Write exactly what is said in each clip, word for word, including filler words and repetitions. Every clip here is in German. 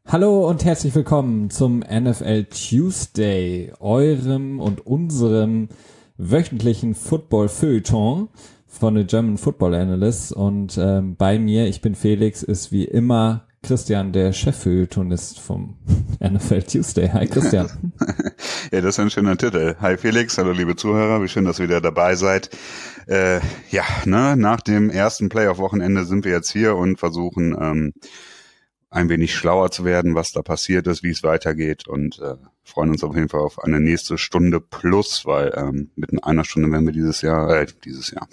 Hallo und herzlich willkommen zum N F L Tuesday, eurem und unserem wöchentlichen Football-Feuilleton von den German Football Analysts. Und ähm, bei mir, ich bin Felix, ist wie immer Christian, der Chef-Feuilletonist vom N F L Tuesday. Hi Christian. Ja, das ist ein schöner Titel. Hi Felix, hallo liebe Zuhörer, wie schön, dass ihr wieder dabei seid. Äh, ja, ne, nach dem ersten Playoff-Wochenende sind wir jetzt hier und versuchen ähm, ein wenig schlauer zu werden, was da passiert ist, wie es weitergeht und äh, freuen uns auf jeden Fall auf eine nächste Stunde plus, weil ähm, mit einer Stunde werden wir dieses Jahr, äh, dieses Jahr,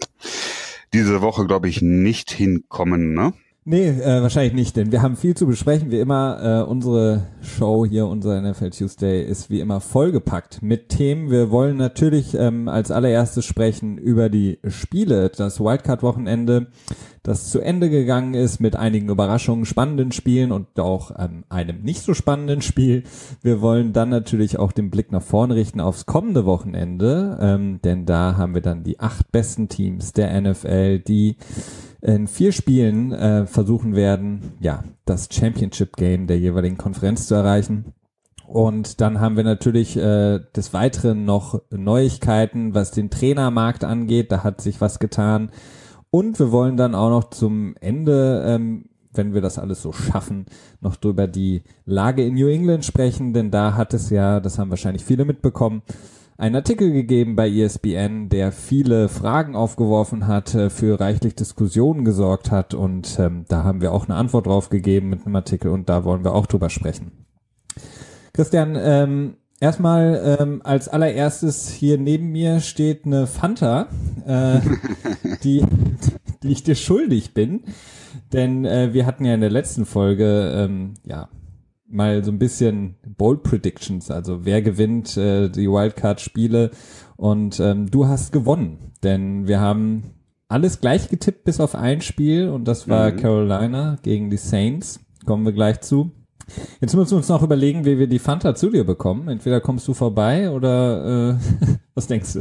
diese Woche, glaube ich, nicht hinkommen, ne? Nee, äh, wahrscheinlich nicht, denn wir haben viel zu besprechen, wie immer. Äh, unsere Show hier, unser N F L Tuesday, ist wie immer vollgepackt mit Themen. Wir wollen natürlich ähm, als allererstes sprechen über die Spiele, das Wildcard-Wochenende, das zu Ende gegangen ist mit einigen Überraschungen, spannenden Spielen und auch ähm, einem nicht so spannenden Spiel. Wir wollen dann natürlich auch den Blick nach vorne richten aufs kommende Wochenende, ähm, denn da haben wir dann die acht besten Teams der N F L, die in vier Spielen äh, versuchen werden, ja, das Championship-Game der jeweiligen Konferenz zu erreichen. Und dann haben wir natürlich äh, des Weiteren noch Neuigkeiten, was den Trainermarkt angeht. Da hat sich was getan. Und wir wollen dann auch noch zum Ende, ähm, wenn wir das alles so schaffen, noch drüber die Lage in New England sprechen. Denn da hat es ja, das haben wahrscheinlich viele mitbekommen, einen Artikel gegeben bei E S P N, der viele Fragen aufgeworfen hat, für reichlich Diskussionen gesorgt hat und ähm, da haben wir auch eine Antwort drauf gegeben mit einem Artikel und da wollen wir auch drüber sprechen. Christian, ähm, erstmal ähm, als allererstes hier neben mir steht eine Fanta, äh, die, die ich dir schuldig bin, denn äh, wir hatten ja in der letzten Folge, ähm, ja, mal so ein bisschen Bold Predictions, also wer gewinnt äh, die Wildcard-Spiele und ähm, du hast gewonnen, denn wir haben alles gleich getippt bis auf ein Spiel und das war mhm. Carolina gegen die Saints, kommen wir gleich zu. Jetzt müssen wir uns noch überlegen, wie wir die Fanta zu dir bekommen, entweder kommst du vorbei oder äh, was denkst du?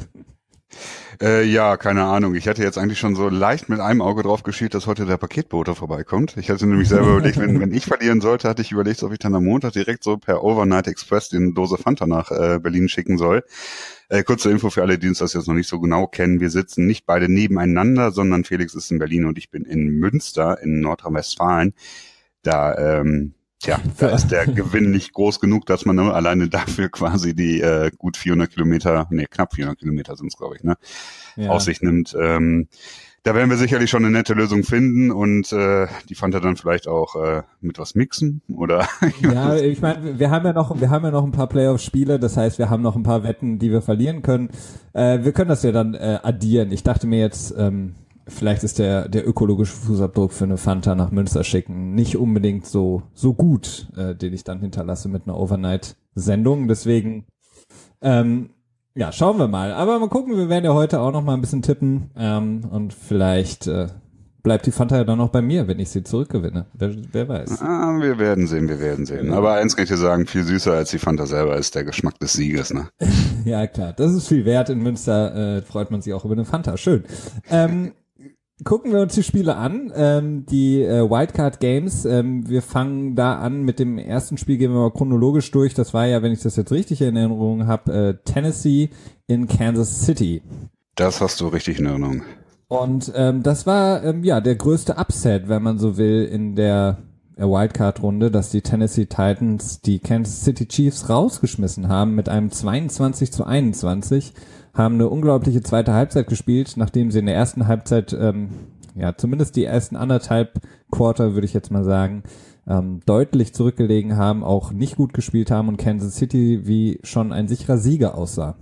Äh, ja, keine Ahnung. Ich hatte jetzt eigentlich schon so leicht mit einem Auge drauf geschielt, dass heute der Paketbote vorbeikommt. Ich hatte nämlich selber überlegt, wenn, wenn ich verlieren sollte, hatte ich überlegt, ob ich dann am Montag direkt so per Overnight Express die Dose Fanta nach äh, Berlin schicken soll. Äh, kurze Info für alle, die uns das jetzt noch nicht so genau kennen. Wir sitzen nicht beide nebeneinander, sondern Felix ist in Berlin und ich bin in Münster in Nordrhein-Westfalen. Da, ähm, Tja, da ist der Gewinn nicht groß genug, dass man nur alleine dafür quasi die äh, gut vierhundert Kilometer, nee, knapp vierhundert Kilometer sind es, glaube ich, ne, ja. auf sich nimmt. Ähm, da werden wir sicherlich schon eine nette Lösung finden und äh, die Fanta dann vielleicht auch äh, mit was mixen, oder? Ja, ich meine, wir haben ja noch, wir haben ja noch ein paar Playoff-Spiele, das heißt, wir haben noch ein paar Wetten, die wir verlieren können. Äh, wir können das ja dann äh, addieren. Ich dachte mir jetzt, ähm, vielleicht ist der der ökologische Fußabdruck für eine Fanta nach Münster schicken nicht unbedingt so so gut, äh, den ich dann hinterlasse mit einer Overnight-Sendung. Deswegen, ähm, ja, schauen wir mal. Aber mal gucken, wir werden ja heute auch noch mal ein bisschen tippen ähm, und vielleicht äh, bleibt die Fanta ja dann noch bei mir, wenn ich sie zurückgewinne. Wer, wer weiß. Ah, wir werden sehen, wir werden sehen. Aber eins kann ich dir sagen, viel süßer als die Fanta selber ist der Geschmack des Sieges, ne? Ja, klar. Das ist viel wert. In Münster äh, freut man sich auch über eine Fanta. Schön. Ähm, Gucken wir uns die Spiele an, ähm, die äh, Wildcard Games. Ähm, wir fangen da an mit dem ersten Spiel, gehen wir mal chronologisch durch. Das war ja, wenn ich das jetzt richtig in Erinnerung habe, äh, Tennessee in Kansas City. Das hast du richtig in Erinnerung. Und ähm, das war ähm, ja der größte Upset, wenn man so will, in der äh, Wildcard-Runde, dass die Tennessee Titans die Kansas City Chiefs rausgeschmissen haben mit einem zweiundzwanzig zu einundzwanzig. Haben eine unglaubliche zweite Halbzeit gespielt, nachdem sie in der ersten Halbzeit, ähm, ja, zumindest die ersten anderthalb Quarter, würde ich jetzt mal sagen, ähm, deutlich zurückgelegen haben, auch nicht gut gespielt haben und Kansas City wie schon ein sicherer Sieger aussah.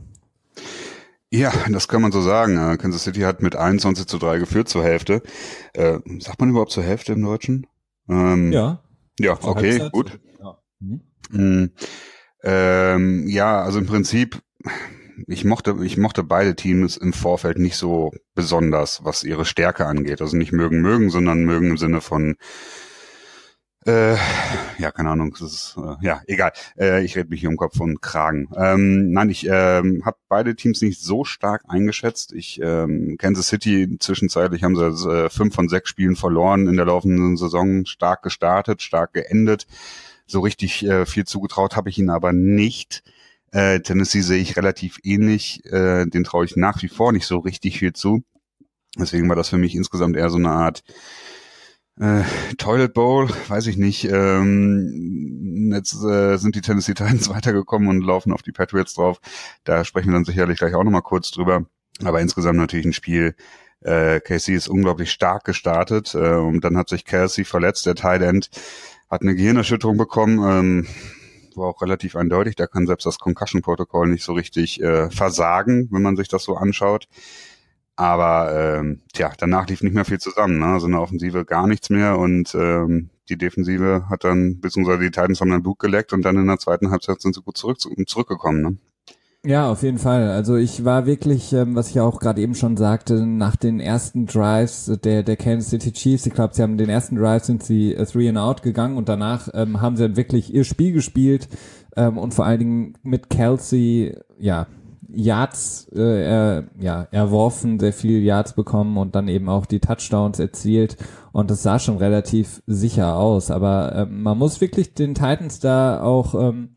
Ja, das kann man so sagen. Kansas City hat mit einundzwanzig zu drei geführt zur Hälfte. Äh, sagt man überhaupt zur Hälfte im Deutschen? Ähm, ja. Ja, okay, Halbzeit. Gut. Ja. Mhm. Mhm. Ähm, ja, also im Prinzip... Ich mochte, ich mochte beide Teams im Vorfeld nicht so besonders, was ihre Stärke angeht. Also nicht mögen, mögen, sondern mögen im Sinne von, äh, ja, keine Ahnung, das ist, äh, ja, egal. Äh, ich rede mich hier um Kopf und Kragen. Ähm, nein, ich ähm, habe beide Teams nicht so stark eingeschätzt. Ich, ähm, Kansas City, zwischenzeitlich haben sie äh, fünf von sechs Spielen verloren in der laufenden Saison, stark gestartet, stark geendet. so richtig äh, viel zugetraut habe ich ihnen aber nicht. Äh, Tennessee sehe ich relativ ähnlich, äh, den traue ich nach wie vor nicht so richtig viel zu. Deswegen war das für mich insgesamt eher so eine Art äh, Toilet Bowl, weiß ich nicht. Ähm, jetzt äh, sind die Tennessee Titans weitergekommen und laufen auf die Patriots drauf. Da sprechen wir dann sicherlich gleich auch nochmal kurz drüber. Aber insgesamt natürlich ein Spiel. Äh, K C ist unglaublich stark gestartet äh, und dann hat sich Kelsey verletzt, der Tight End, hat eine Gehirnerschütterung bekommen. Ähm, war auch relativ eindeutig, da kann selbst das Concussion-Protokoll nicht so richtig äh, versagen, wenn man sich das so anschaut. Aber ähm, tja, danach lief nicht mehr viel zusammen, ne? Also in der Offensive gar nichts mehr und ähm, die Defensive hat dann, beziehungsweise die Titans haben dann Blut geleckt und dann in der zweiten Halbzeit sind sie gut zurück, zurückgekommen, ne? Ja, auf jeden Fall. Also ich war wirklich, ähm, was ich auch gerade eben schon sagte, nach den ersten Drives der der Kansas City Chiefs, ich glaube, sie haben den ersten Drive sind sie äh, three and out gegangen und danach ähm, haben sie dann wirklich ihr Spiel gespielt ähm, und vor allen Dingen mit Kelsey, ja, Yards äh, er, ja, erworfen, sehr viele Yards bekommen und dann eben auch die Touchdowns erzielt und das sah schon relativ sicher aus, aber ähm, man muss wirklich den Titans da auch ähm,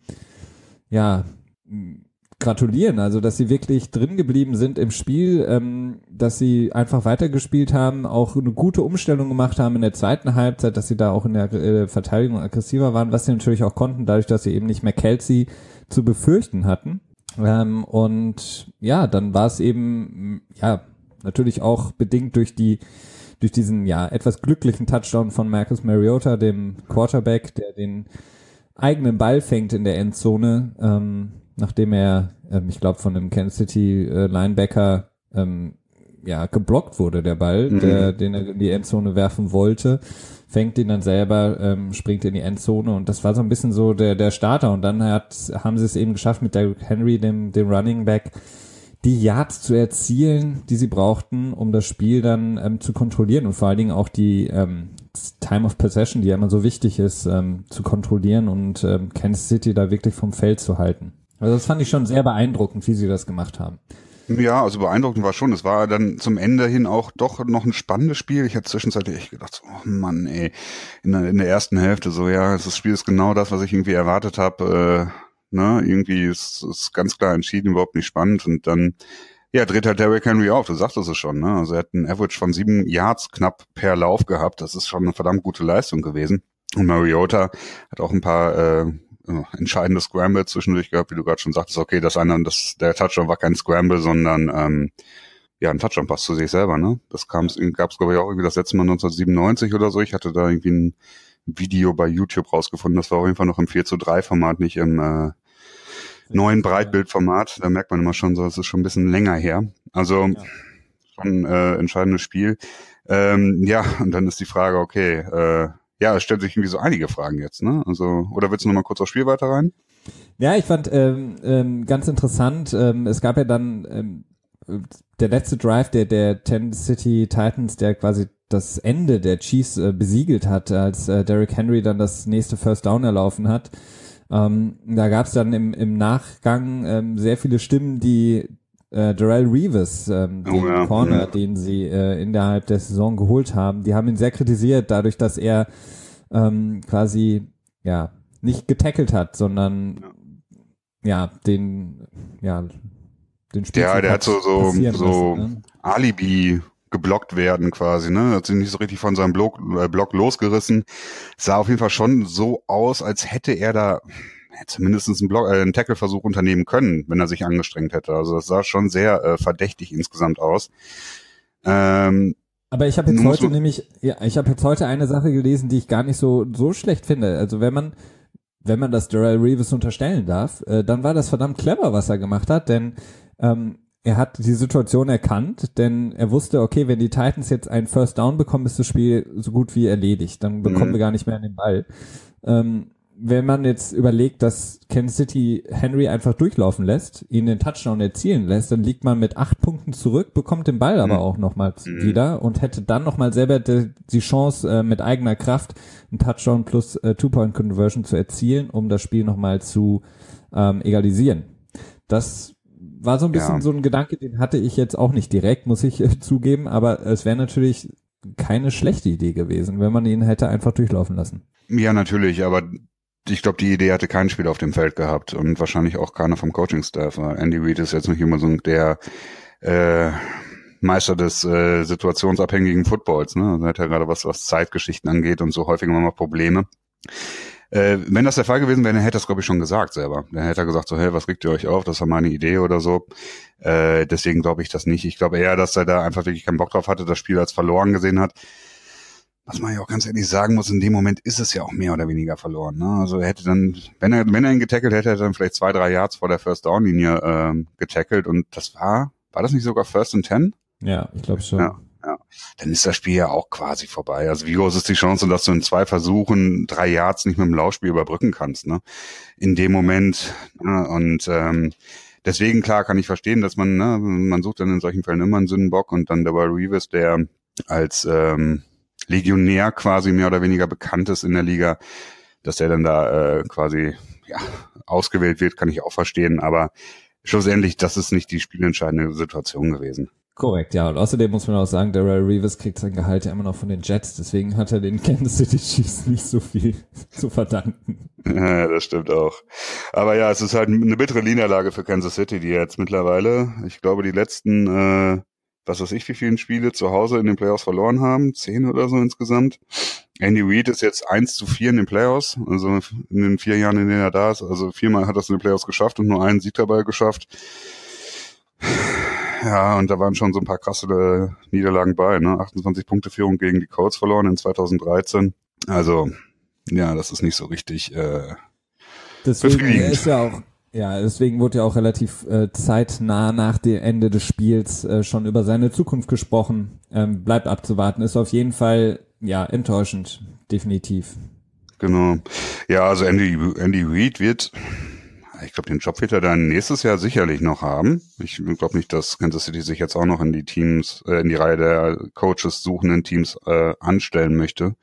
ja gratulieren, also dass sie wirklich drin geblieben sind im Spiel, ähm, dass sie einfach weitergespielt haben, auch eine gute Umstellung gemacht haben in der zweiten Halbzeit, dass sie da auch in der äh, Verteidigung aggressiver waren, was sie natürlich auch konnten, dadurch, dass sie eben nicht mehr Kelsey zu befürchten hatten. Ähm, und ja, dann war es eben, ja, natürlich auch bedingt durch die durch diesen, ja, etwas glücklichen Touchdown von Marcus Mariota, dem Quarterback, der den eigenen Ball fängt in der Endzone, ähm, nachdem er, ähm, ich glaube, von einem Kansas City äh, Linebacker ähm, ja geblockt wurde, der Ball, mhm. der, den er in die Endzone werfen wollte, fängt ihn dann selber, ähm, springt in die Endzone und das war so ein bisschen so der der Starter und dann hat haben sie es eben geschafft mit Derrick Henry, dem dem Running Back, die Yards zu erzielen, die sie brauchten, um das Spiel dann ähm, zu kontrollieren und vor allen Dingen auch die ähm, Time of Possession, die ja immer so wichtig ist, ähm, zu kontrollieren und ähm, Kansas City da wirklich vom Feld zu halten. Also das fand ich schon sehr beeindruckend, wie sie das gemacht haben. Ja, also beeindruckend war schon. Es war dann zum Ende hin auch doch noch ein spannendes Spiel. Ich hatte zwischenzeitlich echt gedacht, oh Mann, ey, in der, in der ersten Hälfte so, ja, das Spiel ist genau das, was ich irgendwie erwartet habe. Äh, ne, irgendwie ist es ganz klar entschieden, überhaupt nicht spannend. Und dann, ja, dreht halt Derrick Henry auf. Du sagtest es schon, ne? Also er hat einen Average von sieben Yards knapp per Lauf gehabt. Das ist schon eine verdammt gute Leistung gewesen. Und Mariota hat auch ein paar äh, entscheidende Scramble zwischendurch gehabt, wie du gerade schon sagtest, okay, das eine, das, der Touchdown war kein Scramble, sondern ähm, ja, ein Touchdown-Pass zu sich selber, ne? Das kam, gab's glaube ich auch irgendwie das letzte Mal neunzehnhundertsiebenundneunzig oder so. Ich hatte da irgendwie ein Video bei YouTube rausgefunden, das war auf jeden Fall noch im vier zu drei Format, nicht im äh, neuen Breitbildformat. Da merkt man immer schon so, es ist schon ein bisschen länger her. Also ja. Schon äh, entscheidendes Spiel. Ähm, ja, und dann ist die Frage, okay, äh, ja, es stellt sich irgendwie so einige Fragen jetzt, ne? Also, oder willst du noch mal kurz aufs Spiel weiter rein? Ja, ich fand ähm, ähm, ganz interessant, ähm, es gab ja dann ähm, der letzte Drive der der Kansas City Titans, der quasi das Ende der Chiefs äh, besiegelt hat, als äh, Derrick Henry dann das nächste First Down erlaufen hat. Ähm, da gab es dann im im Nachgang ähm, sehr viele Stimmen, die äh, Darrelle Revis, ähm, den oh ja, Corner, ja. den sie äh, innerhalb der Saison geholt haben, die haben ihn sehr kritisiert, dadurch, dass er ähm, quasi ja nicht getackelt hat, sondern ja, ja den ja den Spiel ja, der hat so so so lassen, ne? Alibi geblockt werden quasi, ne? Hat sich nicht so richtig von seinem Block, äh, Block losgerissen. Sah auf jeden Fall schon so aus, als hätte er da zumindest einen, Block, äh, einen Tackle-Versuch unternehmen können, wenn er sich angestrengt hätte. Also das sah schon sehr äh, verdächtig insgesamt aus. Ähm, Aber ich habe jetzt heute nämlich, ja, ich habe jetzt heute eine Sache gelesen, die ich gar nicht so so schlecht finde. Also wenn man wenn man das Darrelle Revis unterstellen darf, äh, dann war das verdammt clever, was er gemacht hat, denn ähm, er hat die Situation erkannt, denn er wusste, okay, wenn die Titans jetzt einen First Down bekommen, ist das Spiel so gut wie erledigt. Dann bekommen mhm. wir gar nicht mehr an den Ball. Ähm, wenn man jetzt überlegt, dass Kansas City Henry einfach durchlaufen lässt, ihn den Touchdown erzielen lässt, dann liegt man mit acht Punkten zurück, bekommt den Ball aber mhm. auch nochmal mhm. wieder und hätte dann nochmal selber die, die Chance, äh, mit eigener Kraft einen Touchdown plus äh, Two-Point-Conversion zu erzielen, um das Spiel nochmal zu ähm, egalisieren. Das war so ein bisschen ja. so ein Gedanke, den hatte ich jetzt auch nicht direkt, muss ich äh, zugeben, aber es wäre natürlich keine schlechte Idee gewesen, wenn man ihn hätte einfach durchlaufen lassen. Ja, natürlich, aber ich glaube, die Idee hatte kein Spieler auf dem Feld gehabt und wahrscheinlich auch keiner vom Coaching-Staff. Andy Reid ist jetzt nicht immer so der äh, Meister des äh, situationsabhängigen Footballs. Ne? Also er hat ja gerade was, was Zeitgeschichten angeht und so häufig immer mal Probleme. Äh, wenn das der Fall gewesen wäre, dann hätte er es, glaube ich, schon gesagt selber. Dann hätte er gesagt so, hey, was regt ihr euch auf? Das war meine Idee oder so. Äh, deswegen glaube ich das nicht. Ich glaube eher, dass er da einfach wirklich keinen Bock drauf hatte, das Spiel als verloren gesehen hat. Was man ja auch ganz ehrlich sagen muss, in dem Moment ist es ja auch mehr oder weniger verloren. Ne? Also er hätte dann, wenn er, wenn er ihn getackelt hätte, hätte er dann vielleicht zwei, drei Yards vor der First-Down-Linie ähm, getackelt und das war, war das nicht sogar First and Ten? Ja, ich glaube schon. Ja, ja. Dann ist das Spiel ja auch quasi vorbei. Also wie groß ist die Chance, dass du in zwei Versuchen drei Yards nicht mit dem Laufspiel überbrücken kannst, ne? In dem Moment. Ne? Und ähm, deswegen, klar, kann ich verstehen, dass man, ne, man sucht dann in solchen Fällen immer einen Sündenbock und dann der Will Reeves, der als ähm, Legionär quasi mehr oder weniger bekannt ist in der Liga, dass der dann da äh, quasi ja ausgewählt wird, kann ich auch verstehen, aber schlussendlich, das ist nicht die spielentscheidende Situation gewesen. Korrekt, ja, und außerdem muss man auch sagen, Darrell Reeves kriegt sein Gehalt ja immer noch von den Jets, deswegen hat er den Kansas City Chiefs nicht so viel zu verdanken. Ja, das stimmt auch. Aber ja, es ist halt eine bittere Niederlage für Kansas City, die jetzt mittlerweile, ich glaube, die letzten äh, was weiß ich, wie viele Spiele zu Hause in den Playoffs verloren haben, zehn oder so insgesamt. Andy Reid ist jetzt eins zu vier in den Playoffs, also in den vier Jahren, in denen er da ist, also viermal hat er es in den Playoffs geschafft und nur einen Sieg dabei geschafft. Ja, und da waren schon so ein paar krasse äh, Niederlagen bei, ne? achtundzwanzig Punkte Führung gegen die Colts verloren in zweitausenddreizehn. Also, ja, das ist nicht so richtig äh, deswegen befriedigend. ist ja auch Ja, deswegen wurde ja auch relativ äh, zeitnah nach dem Ende des Spiels äh, schon über seine Zukunft gesprochen. Ähm, bleibt abzuwarten. Ist auf jeden Fall, ja, enttäuschend. Definitiv. Genau. Ja, also Andy, Andy Reid wird, ich glaube, den Job wird er dann nächstes Jahr sicherlich noch haben. Ich glaube nicht, dass Kansas City sich jetzt auch noch in die Teams, äh, in die Reihe der Coaches suchenden Teams äh, anstellen möchte.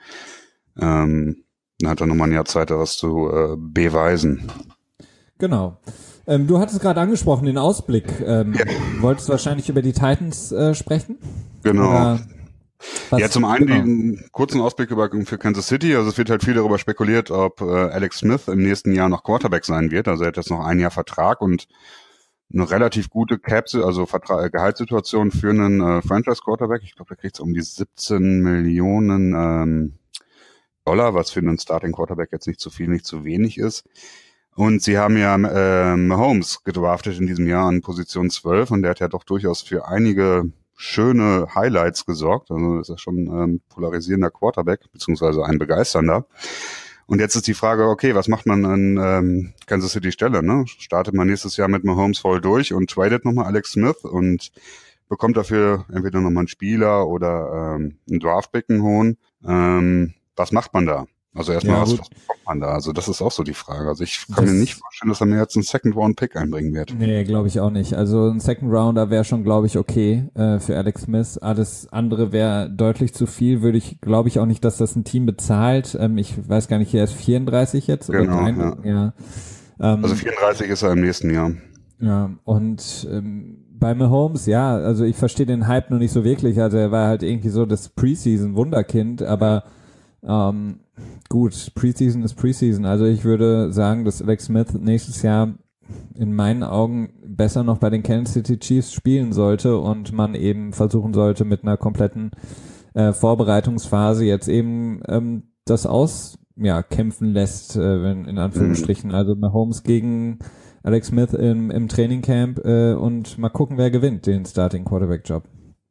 Ähm, dann hat er nochmal ein Jahr Zeit, da was zu äh, beweisen. Genau. Ähm, du hattest gerade angesprochen, den Ausblick. Ähm, ja. Wolltest wahrscheinlich über die Titans äh, sprechen? Genau. Ja, zum einen genau. den kurzen Ausblick über, für Kansas City. Also es wird halt viel darüber spekuliert, ob äh, Alex Smith im nächsten Jahr noch Quarterback sein wird. Also er hat jetzt noch ein Jahr Vertrag und eine relativ gute Cap, also Vertrag, Gehaltssituation für einen äh, Franchise-Quarterback. Ich glaube, der kriegt so um die siebzehn Millionen ähm, Dollar, was für einen Starting-Quarterback jetzt nicht zu viel, nicht zu wenig ist. Und sie haben ja äh, Mahomes gedraftet in diesem Jahr an Position zwölf und der hat ja doch durchaus für einige schöne Highlights gesorgt. Also ist ja schon ähm, polarisierender Quarterback, beziehungsweise ein begeisternder. Und jetzt ist die Frage, okay, was macht man an ähm, Kansas City Stelle? Ne? Startet man nächstes Jahr mit Mahomes voll durch und tradet nochmal Alex Smith und bekommt dafür entweder nochmal einen Spieler oder ähm, einen Draftpick, einen hohen. Ähm, was macht man da? Also erstmal, ja, was, was bekommt man da? Also das ist auch so die Frage. Also ich kann das mir nicht vorstellen, dass er mir jetzt einen Second-Round-Pick einbringen wird. Nee, glaube ich auch nicht. Also ein Second-Rounder wäre schon, glaube ich, okay äh, für Alex Smith. Alles andere wäre deutlich zu viel. Würde ich, glaube ich auch nicht, dass das ein Team bezahlt. Ähm, ich weiß gar nicht, er ist vierunddreißig jetzt? Genau, oder ja. ja. Ähm, also vierunddreißig ist er im nächsten Jahr. Ja, und ähm, bei Mahomes, ja, also ich verstehe den Hype noch nicht so wirklich. Also er war halt irgendwie so das Preseason-Wunderkind, aber ähm, gut, Preseason ist Preseason. Also ich würde sagen, dass Alex Smith nächstes Jahr in meinen Augen besser noch bei den Kansas City Chiefs spielen sollte und man eben versuchen sollte, mit einer kompletten äh, Vorbereitungsphase jetzt eben ähm, das aus, ja, kämpfen lässt, äh, wenn, in Anführungsstrichen. Mhm. Also Mahomes gegen Alex Smith im, im Trainingcamp äh, und mal gucken, wer gewinnt den Starting Quarterback Job.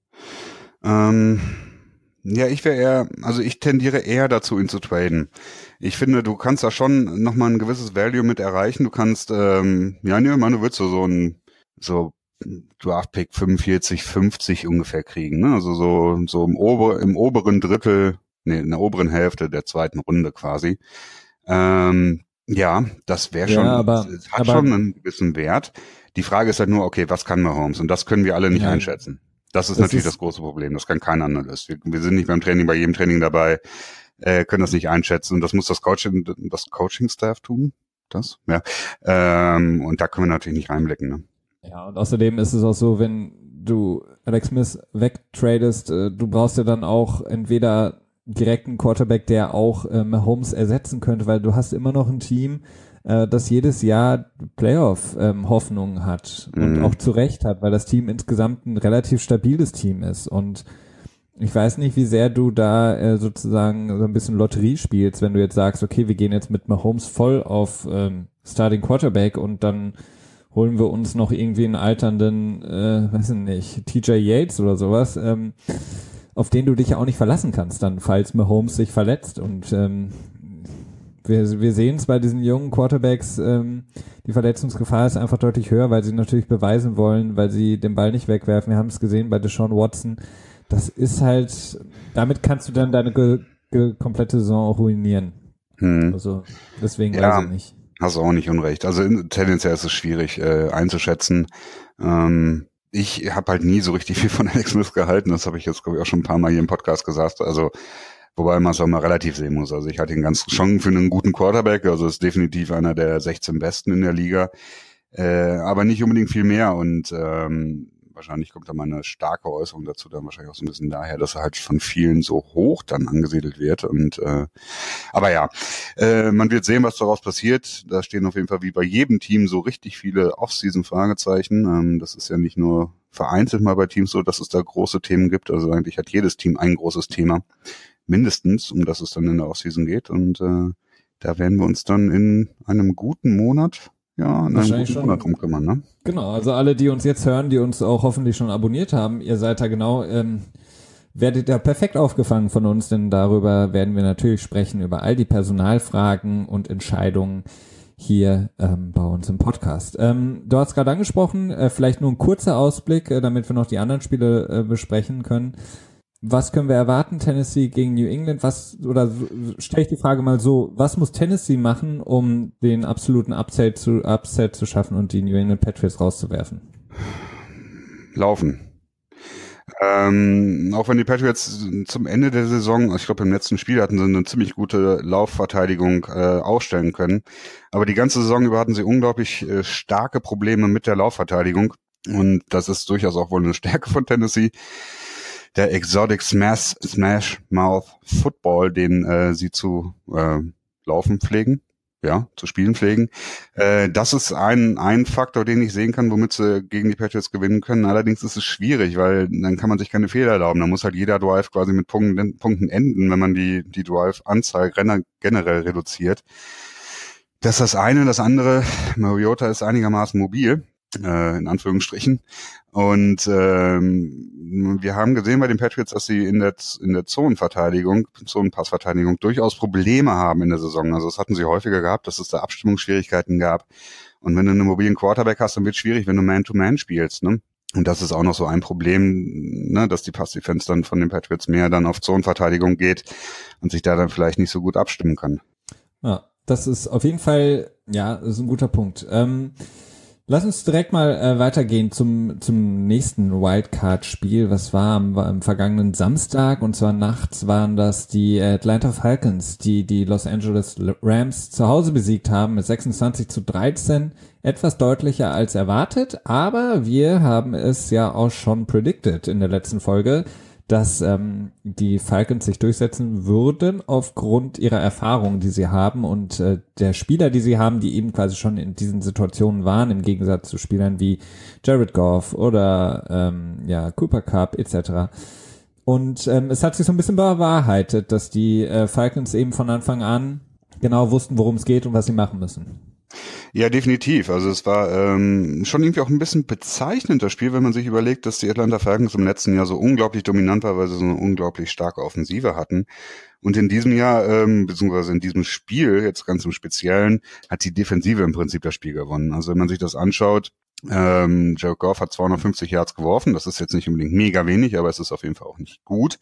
Ähm Ja, ich wäre eher, also ich tendiere eher dazu, ihn zu traden. Ich finde, du kannst da schon nochmal ein gewisses Value mit erreichen. Du kannst, ähm, ja, ne, man, du willst so, so ein, so Draft-Pick fünfundvierzig, fünfzig ungefähr kriegen, ne? Also so, so im, Ober, im oberen Drittel, ne, in der oberen Hälfte der zweiten Runde quasi. Ähm, ja, das wäre schon, ja, aber, das hat aber, schon einen gewissen Wert. Die Frage ist halt nur, okay, was kann Mahomes? Und das können wir alle nicht ja. einschätzen. Das ist das natürlich ist, das große Problem. Das kann kein Analyst. Wir, wir sind nicht beim Training, bei jedem Training dabei, äh, können das nicht einschätzen. Und das muss das Coaching, das Coaching-Staff tun. Das, ja. Ähm, und da können wir natürlich nicht reinblicken. Ne? Ja, und außerdem ist es auch so, wenn du Alex Smith wegtradest, äh, du brauchst ja dann auch entweder direkten Quarterback, der auch äh, Mahomes ersetzen könnte, weil du hast immer noch ein Team, äh, das jedes Jahr Playoff-Hoffnungen ähm, hat und Mhm. auch zu Recht hat, weil das Team insgesamt ein relativ stabiles Team ist. Und ich weiß nicht, wie sehr du da äh, sozusagen so ein bisschen Lotterie spielst, wenn du jetzt sagst, okay, wir gehen jetzt mit Mahomes voll auf ähm, Starting Quarterback und dann holen wir uns noch irgendwie einen alternden, äh, weiß ich nicht, T J Yates oder sowas, ähm, auf den du dich ja auch nicht verlassen kannst, dann, falls Mahomes sich verletzt. Und ähm, wir, wir sehen es bei diesen jungen Quarterbacks, ähm, die Verletzungsgefahr ist einfach deutlich höher, weil sie natürlich beweisen wollen, weil sie den Ball nicht wegwerfen. Wir haben es gesehen bei Deshaun Watson. Das ist halt, damit kannst du dann deine ge, ge, komplette Saison auch ruinieren. Hm. Also deswegen Ja. weiß ich nicht. Hast du auch nicht unrecht. Also in, tendenziell ist es schwierig äh, einzuschätzen. Ähm, ich habe halt nie so richtig viel von Alex Smith gehalten. Das habe ich jetzt, glaube ich, auch schon ein paar Mal hier im Podcast gesagt. Also wobei man es auch mal relativ sehen muss. Also ich halte ihn ganz schon für einen guten Quarterback. Also ist definitiv einer der sechzehn Besten in der Liga. Äh, aber nicht unbedingt viel mehr. Und ähm, wahrscheinlich kommt da mal eine starke Äußerung dazu, dann wahrscheinlich auch so ein bisschen daher, dass er halt von vielen so hoch dann angesiedelt wird. Und äh, aber ja, äh, man wird sehen, was daraus passiert. Da stehen auf jeden Fall wie bei jedem Team so richtig viele Off-Season-Fragezeichen. Ähm, das ist ja nicht nur vereinzelt mal bei Teams so, dass es da große Themen gibt. Also eigentlich hat jedes Team ein großes Thema, mindestens, um das es dann in der Off-Season geht. Und äh, da werden wir uns dann in einem guten Monat Ja, in einem guten schon, Monat drum kümmern, ne? Genau, also alle, die uns jetzt hören, die uns auch hoffentlich schon abonniert haben, ihr seid da genau, ähm, werdet ihr perfekt aufgefangen von uns, denn darüber werden wir natürlich sprechen, über all die Personalfragen und Entscheidungen hier ähm, bei uns im Podcast. Ähm, du hast gerade angesprochen, äh, vielleicht nur ein kurzer Ausblick, äh, damit wir noch die anderen Spiele äh, besprechen können. Was können wir erwarten, Tennessee gegen New England? Was, oder so, stelle ich die Frage mal so, was muss Tennessee machen, um den absoluten Upset zu, Upset zu schaffen und die New England Patriots rauszuwerfen? Laufen. Ähm, auch wenn die Patriots zum Ende der Saison, ich glaube im letzten Spiel hatten sie eine ziemlich gute Laufverteidigung äh, aufstellen können, aber die ganze Saison über hatten sie unglaublich äh, starke Probleme mit der Laufverteidigung und das ist durchaus auch wohl eine Stärke von Tennessee. Der Exotic Smash, Smash Mouth Football, den äh, sie zu äh, laufen pflegen, ja, zu spielen pflegen. Äh, das ist ein ein Faktor, den ich sehen kann, womit sie gegen die Patriots gewinnen können. Allerdings ist es schwierig, weil dann kann man sich keine Fehler erlauben. Da muss halt jeder Drive quasi mit Punkten, Punkten enden, wenn man die die Drive-Anzahl generell reduziert. Das ist das eine. Das andere, Mariota ist einigermaßen mobil, äh, in Anführungsstrichen. Und ähm, wir haben gesehen bei den Patriots, dass sie in der in der Zonenverteidigung, Zonenpassverteidigung durchaus Probleme haben in der Saison. Also das hatten sie häufiger gehabt, dass es da Abstimmungsschwierigkeiten gab. Und wenn du einen mobilen Quarterback hast, dann wird es schwierig, wenn du Man-to-Man spielst, ne? Und das ist auch noch so ein Problem, ne, dass die Pass-Defense dann von den Patriots mehr dann auf Zonenverteidigung geht und sich da dann vielleicht nicht so gut abstimmen kann. Ja, das ist auf jeden Fall, ja, das ist ein guter Punkt. Ähm, Lass uns direkt mal äh, weitergehen zum zum nächsten Wildcard-Spiel. Was war am, war am vergangenen Samstag? Und zwar nachts waren das die Atlanta Falcons, die die Los Angeles Rams zu Hause besiegt haben mit sechsundzwanzig zu dreizehn. Etwas deutlicher als erwartet, aber wir haben es ja auch schon predicted in der letzten Folge, dass ähm, die Falcons sich durchsetzen würden aufgrund ihrer Erfahrung, die sie haben und äh, der Spieler, die sie haben, die eben quasi schon in diesen Situationen waren, im Gegensatz zu Spielern wie Jared Goff oder ähm, ja Cooper Kupp et cetera. Und ähm, es hat sich so ein bisschen bewahrheitet, dass die äh, Falcons eben von Anfang an genau wussten, worum es geht und was sie machen müssen. Ja, definitiv. Also es war ähm, schon irgendwie auch ein bisschen bezeichnend, das Spiel, wenn man sich überlegt, dass die Atlanta Falcons im letzten Jahr so unglaublich dominant war, weil sie so eine unglaublich starke Offensive hatten. Und in diesem Jahr, ähm, beziehungsweise in diesem Spiel, jetzt ganz im Speziellen, hat die Defensive im Prinzip das Spiel gewonnen. Also wenn man sich das anschaut, ähm, Jared Goff hat zweihundertfünfzig Yards geworfen. Das ist jetzt nicht unbedingt mega wenig, aber es ist auf jeden Fall auch nicht gut.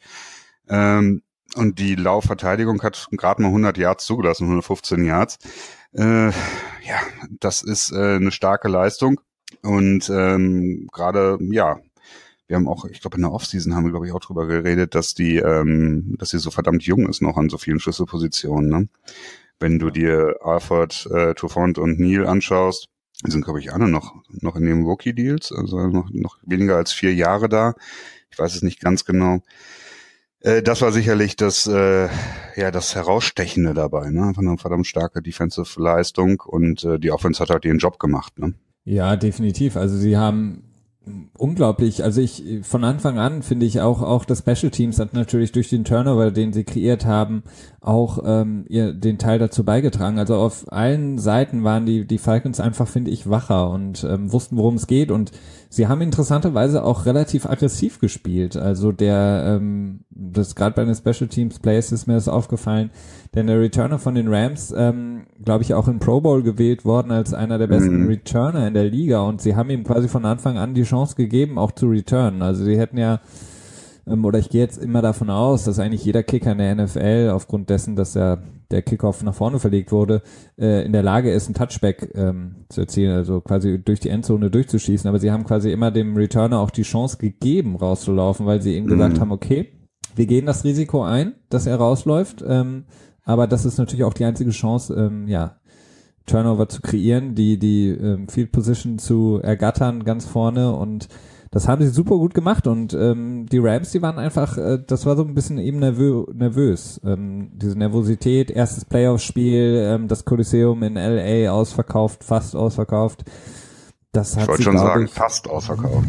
Ähm, und die Laufverteidigung hat gerade mal hundert Yards zugelassen, hundertfünfzehn Yards. Äh, ja, das ist äh, eine starke Leistung und ähm, gerade, ja, wir haben auch, ich glaube in der Offseason haben wir, glaube ich, auch drüber geredet, dass die, ähm, dass sie so verdammt jung ist noch an so vielen Schlüsselpositionen, ne? Wenn du dir Alford, äh, Trufant und Neal anschaust, die sind, glaube ich, alle noch noch in den Rookie-Deals, also noch, noch weniger als vier Jahre da. Ich weiß es nicht ganz genau. Äh, das war sicherlich das, äh, ja, das Herausstechende dabei, ne? Einfach eine verdammt starke Defensive-Leistung und äh, die Offense hat halt ihren Job gemacht, ne? Ja, definitiv. Also sie haben unglaublich, also ich von Anfang an finde ich auch auch das Special Teams hat natürlich durch den Turnover, den sie kreiert haben, auch ähm, ihr den Teil dazu beigetragen. Also auf allen Seiten waren die die Falcons einfach, finde ich, wacher und ähm, wussten, worum es geht, und sie haben interessanterweise auch relativ aggressiv gespielt. Also der ähm, das gerade bei den Special Teams Plays ist mir das aufgefallen, denn der Returner von den Rams, ähm, glaube ich, auch im Pro Bowl gewählt worden als einer der besten mhm. Returner in der Liga, und sie haben ihm quasi von Anfang an die Chance gegeben, auch zu returnen. Also sie hätten ja, ähm, oder ich gehe jetzt immer davon aus, dass eigentlich jeder Kicker in der N F L, aufgrund dessen, dass ja der Kickoff nach vorne verlegt wurde, äh, in der Lage ist, ein Touchback ähm, zu erzielen, also quasi durch die Endzone durchzuschießen. Aber sie haben quasi immer dem Returner auch die Chance gegeben, rauszulaufen, weil sie ihm mhm. gesagt haben, okay, wir gehen das Risiko ein, dass er rausläuft, ähm, aber das ist natürlich auch die einzige Chance, ähm, ja, Turnover zu kreieren, die die ähm, Field Position zu ergattern ganz vorne, und das haben sie super gut gemacht, und ähm, die Rams, die waren einfach, äh, das war so ein bisschen eben nervö- nervös, ähm, diese Nervosität, erstes Playoff-Spiel, ähm, das Kolosseum in L A ausverkauft, fast ausverkauft. Das hat ich wollte schon sagen, ich, fast ausverkauft.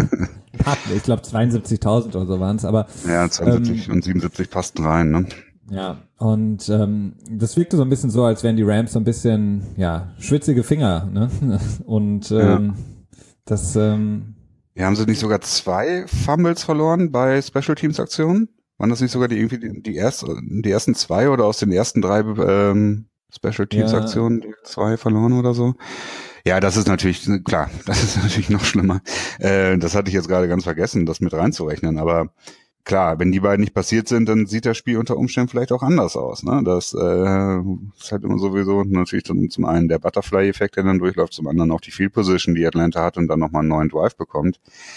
ich glaube zweiundsiebzigtausend oder so waren es, aber ja, zweiundsiebzig ähm, und siebenundsiebzig passten rein, ne? Ja, und ähm, das wirkte so ein bisschen so, als wären die Rams so ein bisschen, ja, schwitzige Finger, ne? Und ähm, ja. das ähm, ja, haben sie nicht sogar zwei Fumbles verloren bei Special Teams Aktionen? Waren das nicht sogar die irgendwie die, die, erst, die ersten zwei oder aus den ersten drei ähm, Special Teams Aktionen ja. zwei verloren oder so? Ja, das ist natürlich, klar, das ist natürlich noch schlimmer. Äh, das hatte ich jetzt gerade ganz vergessen, das mit reinzurechnen, aber klar, wenn die beiden nicht passiert sind, dann sieht das Spiel unter Umständen vielleicht auch anders aus, ne? Das äh, ist halt immer sowieso natürlich zum einen der Butterfly-Effekt, der dann durchläuft, zum anderen auch die Field Position, die Atlanta hat und dann nochmal einen neuen Drive bekommt.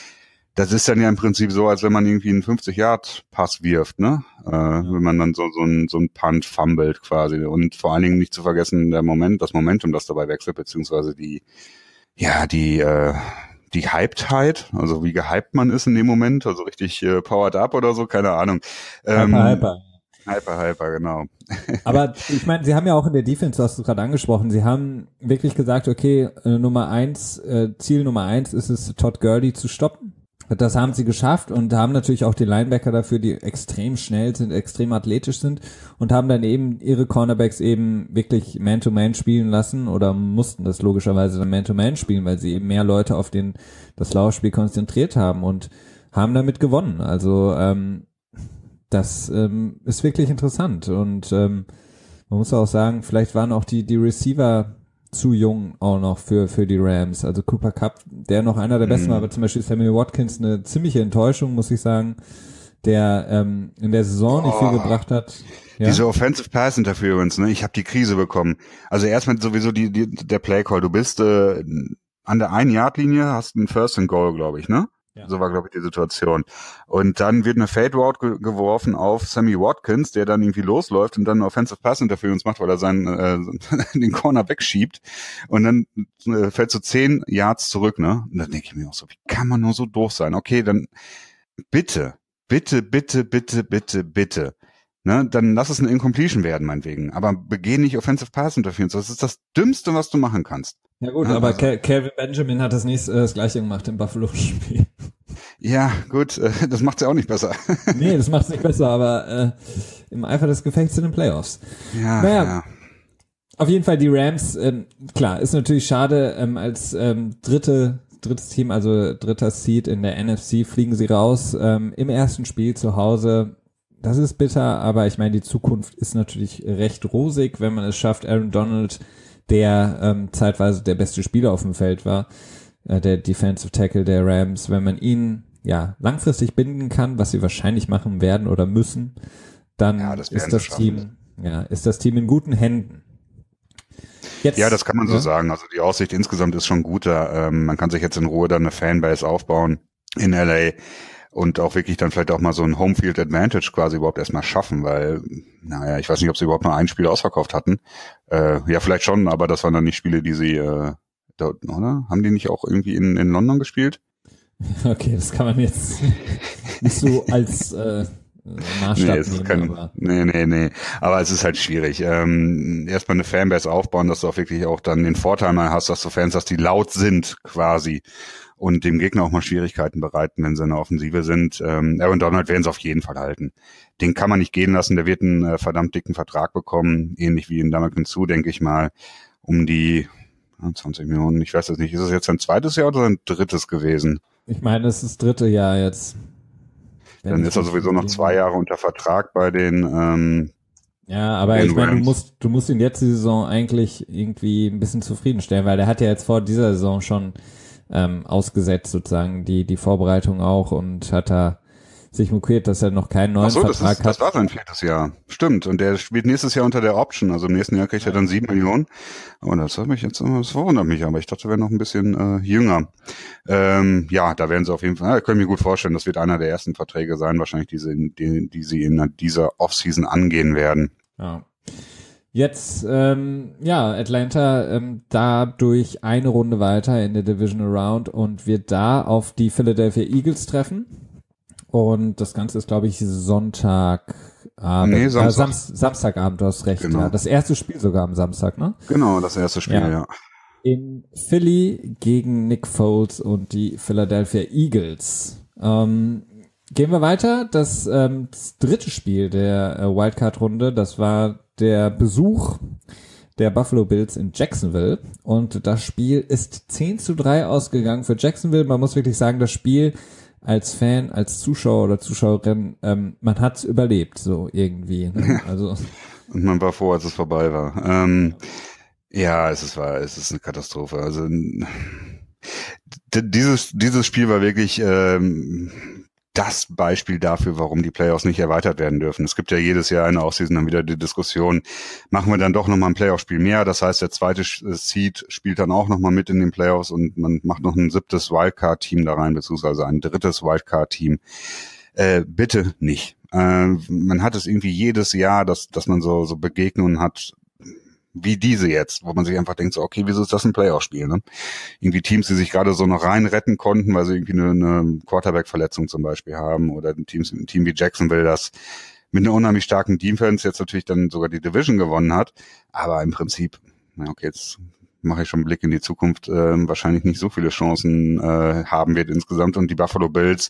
Das ist dann ja im Prinzip so, als wenn man irgendwie einen fünfzig-Yard-Pass wirft, ne? Äh, ja. Wenn man dann so so ein so ein Punt fummelt quasi, und vor allen Dingen nicht zu vergessen der Moment, das Momentum, das dabei wechselt, beziehungsweise die ja die äh, die Hypedheit, also wie gehypt man ist in dem Moment, also richtig äh, powered up oder so, keine Ahnung. Ähm, hyper, hyper. Hyper, hyper, genau. Aber ich meine, sie haben ja auch in der Defense, du hast es gerade angesprochen, sie haben wirklich gesagt, okay, äh, Nummer eins, äh, Ziel Nummer eins ist es, Todd Gurley zu stoppen. Das haben sie geschafft und haben natürlich auch die Linebacker dafür, die extrem schnell sind, extrem athletisch sind, und haben dann eben ihre Cornerbacks eben wirklich Man-to-Man spielen lassen oder mussten das logischerweise dann Man-to-Man spielen, weil sie eben mehr Leute auf den das Laufspiel konzentriert haben und haben damit gewonnen. Also ähm, das ähm, ist wirklich interessant, und ähm, man muss auch sagen, vielleicht waren auch die die Receiver zu jung auch noch für für die Rams. Also Cooper Kupp, der noch einer der besten war, aber zum Beispiel Sammy Watkins eine ziemliche Enttäuschung, muss ich sagen, der ähm, in der Saison oh, nicht viel gebracht hat. Ja? Diese Offensive Pass Interference, ne? Ich habe die Krise bekommen. Also erstmal sowieso die, die der Play Call. Du bist äh, an der Ein-Yard-Linie, hast einen First and Goal, glaube ich, ne? Ja. So war, glaube ich, die Situation. Und dann wird eine Fade-Route ge- geworfen auf Sammy Watkins, der dann irgendwie losläuft und dann eine Offensive Pass Interference macht, weil er seinen äh, den Corner wegschiebt. Und dann äh, fällt so zehn Yards zurück, ne? Und dann denke ich mir auch so, wie kann man nur so doof sein? Okay, dann bitte, bitte, bitte, bitte, bitte, bitte. Ne, dann lass es eine Incompletion werden, meinetwegen. Aber begeh nicht Offensive Pass Interference. Das ist das Dümmste, was du machen kannst. Ja gut, ja, aber also. Calvin Benjamin hat das nächste, äh, das gleiche gemacht im Buffalo-Spiel. Ja, gut, äh, das macht's ja auch nicht besser. Nee, das macht's nicht besser, aber äh, im Eifer des Gefechts in den Playoffs. Ja, naja, ja. Auf jeden Fall die Rams, ähm, klar, ist natürlich schade, ähm, als ähm, dritte drittes Team, also dritter Seed in der N F C, fliegen sie raus ähm, im ersten Spiel zu Hause. Das ist bitter, aber ich meine, die Zukunft ist natürlich recht rosig, wenn man es schafft. Aaron Donald, der ähm, zeitweise der beste Spieler auf dem Feld war, äh, der Defensive Tackle der Rams, wenn man ihn ja langfristig binden kann, was sie wahrscheinlich machen werden oder müssen, dann ja, das ist das Team, ja, ist das Team in guten Händen. Jetzt, ja, das kann man so ja? sagen. Also die Aussicht insgesamt ist schon guter. Ähm, man kann sich jetzt in Ruhe dann eine Fanbase aufbauen in L A und auch wirklich dann vielleicht auch mal so ein Homefield Advantage quasi überhaupt erstmal schaffen, weil, naja, ich weiß nicht, ob sie überhaupt mal ein Spiel ausverkauft hatten. Äh, ja, vielleicht schon, aber das waren dann nicht Spiele, die sie, äh, dort, oder? Haben die nicht auch irgendwie in, in London gespielt? Okay, das kann man jetzt nicht so als, äh, Maßstab nee, es nehmen. Ist kein, aber nee, nee, nee. Aber es ist halt schwierig. Ähm, erstmal eine Fanbase aufbauen, dass du auch wirklich auch dann den Vorteil mal hast, dass du Fans hast, die laut sind quasi und dem Gegner auch mal Schwierigkeiten bereiten, wenn sie in der Offensive sind. Ähm, Aaron Donald werden sie auf jeden Fall halten. Den kann man nicht gehen lassen, der wird einen äh, verdammt dicken Vertrag bekommen, ähnlich wie in Ndamukong Suh, denke ich mal, um die zwanzig Millionen, ich weiß es nicht. Ist es jetzt ein zweites Jahr oder ein drittes gewesen? Ich meine, es ist das dritte Jahr jetzt. Dann ist er sowieso noch zwei Jahre unter Vertrag bei den ähm, Ja, aber ich meine, du musst, du musst ihn jetzt die Saison eigentlich irgendwie ein bisschen zufriedenstellen, weil der hat ja jetzt vor dieser Saison schon ähm, ausgesetzt sozusagen die die Vorbereitung auch und hat da sich mokiert, dass er noch keinen neuen Ach so, Vertrag das ist, hat. Das war sein viertes Jahr. Stimmt. Und der spielt nächstes Jahr unter der Option. Also im nächsten Jahr kriegt er dann sieben Millionen. Aber das hat mich jetzt, das verwundert mich, aber ich dachte, er wäre noch ein bisschen äh, jünger. Ähm, ja, da werden sie auf jeden Fall, ja, ich kann mir gut vorstellen, das wird einer der ersten Verträge sein, wahrscheinlich diese, die, die sie in dieser Offseason angehen werden. Ja. Jetzt, ähm, ja, Atlanta ähm, da durch eine Runde weiter in der Divisional Round und wird da auf die Philadelphia Eagles treffen. Und das Ganze ist, glaube ich, Sonntagabend. Nee, Samstag. Äh, Sam- Samstagabend, du hast recht. Genau. Ja. Das erste Spiel sogar am Samstag, ne? Genau, das erste Spiel, ja. ja. In Philly gegen Nick Foles und die Philadelphia Eagles. Ähm, gehen wir weiter. Das, ähm, das dritte Spiel der äh, Wildcard-Runde, das war der Besuch der Buffalo Bills in Jacksonville. Und das Spiel ist zehn zu drei ausgegangen für Jacksonville. Man muss wirklich sagen, das Spiel als Fan, als Zuschauer oder Zuschauerin, ähm, man hat's überlebt, so irgendwie. Ne? Also und man war froh, als es vorbei war. Ähm, ja, es ist war, es ist eine Katastrophe. Also d- dieses dieses Spiel war wirklich ähm, das Beispiel dafür, warum die Playoffs nicht erweitert werden dürfen. Es gibt ja jedes Jahr eine Offseason dann wieder die Diskussion, machen wir dann doch nochmal ein Playoff-Spiel mehr? Das heißt, der zweite Seed spielt dann auch nochmal mit in den Playoffs und man macht noch ein siebtes Wildcard-Team da rein, beziehungsweise ein drittes Wildcard-Team. Äh, bitte nicht. Äh, man hat es irgendwie jedes Jahr, dass dass man so so Begegnungen hat, wie diese jetzt, wo man sich einfach denkt, so, okay, wieso ist das ein Playoff-Spiel, ne? Irgendwie Teams, die sich gerade so noch rein retten konnten, weil sie irgendwie eine, eine Quarterback-Verletzung zum Beispiel haben oder ein Team, ein Team wie Jacksonville, das mit einer unheimlich starken Defense jetzt natürlich dann sogar die Division gewonnen hat, aber im Prinzip, na okay, jetzt mache ich schon einen Blick in die Zukunft, äh, wahrscheinlich nicht so viele Chancen äh, haben wird insgesamt und die Buffalo Bills,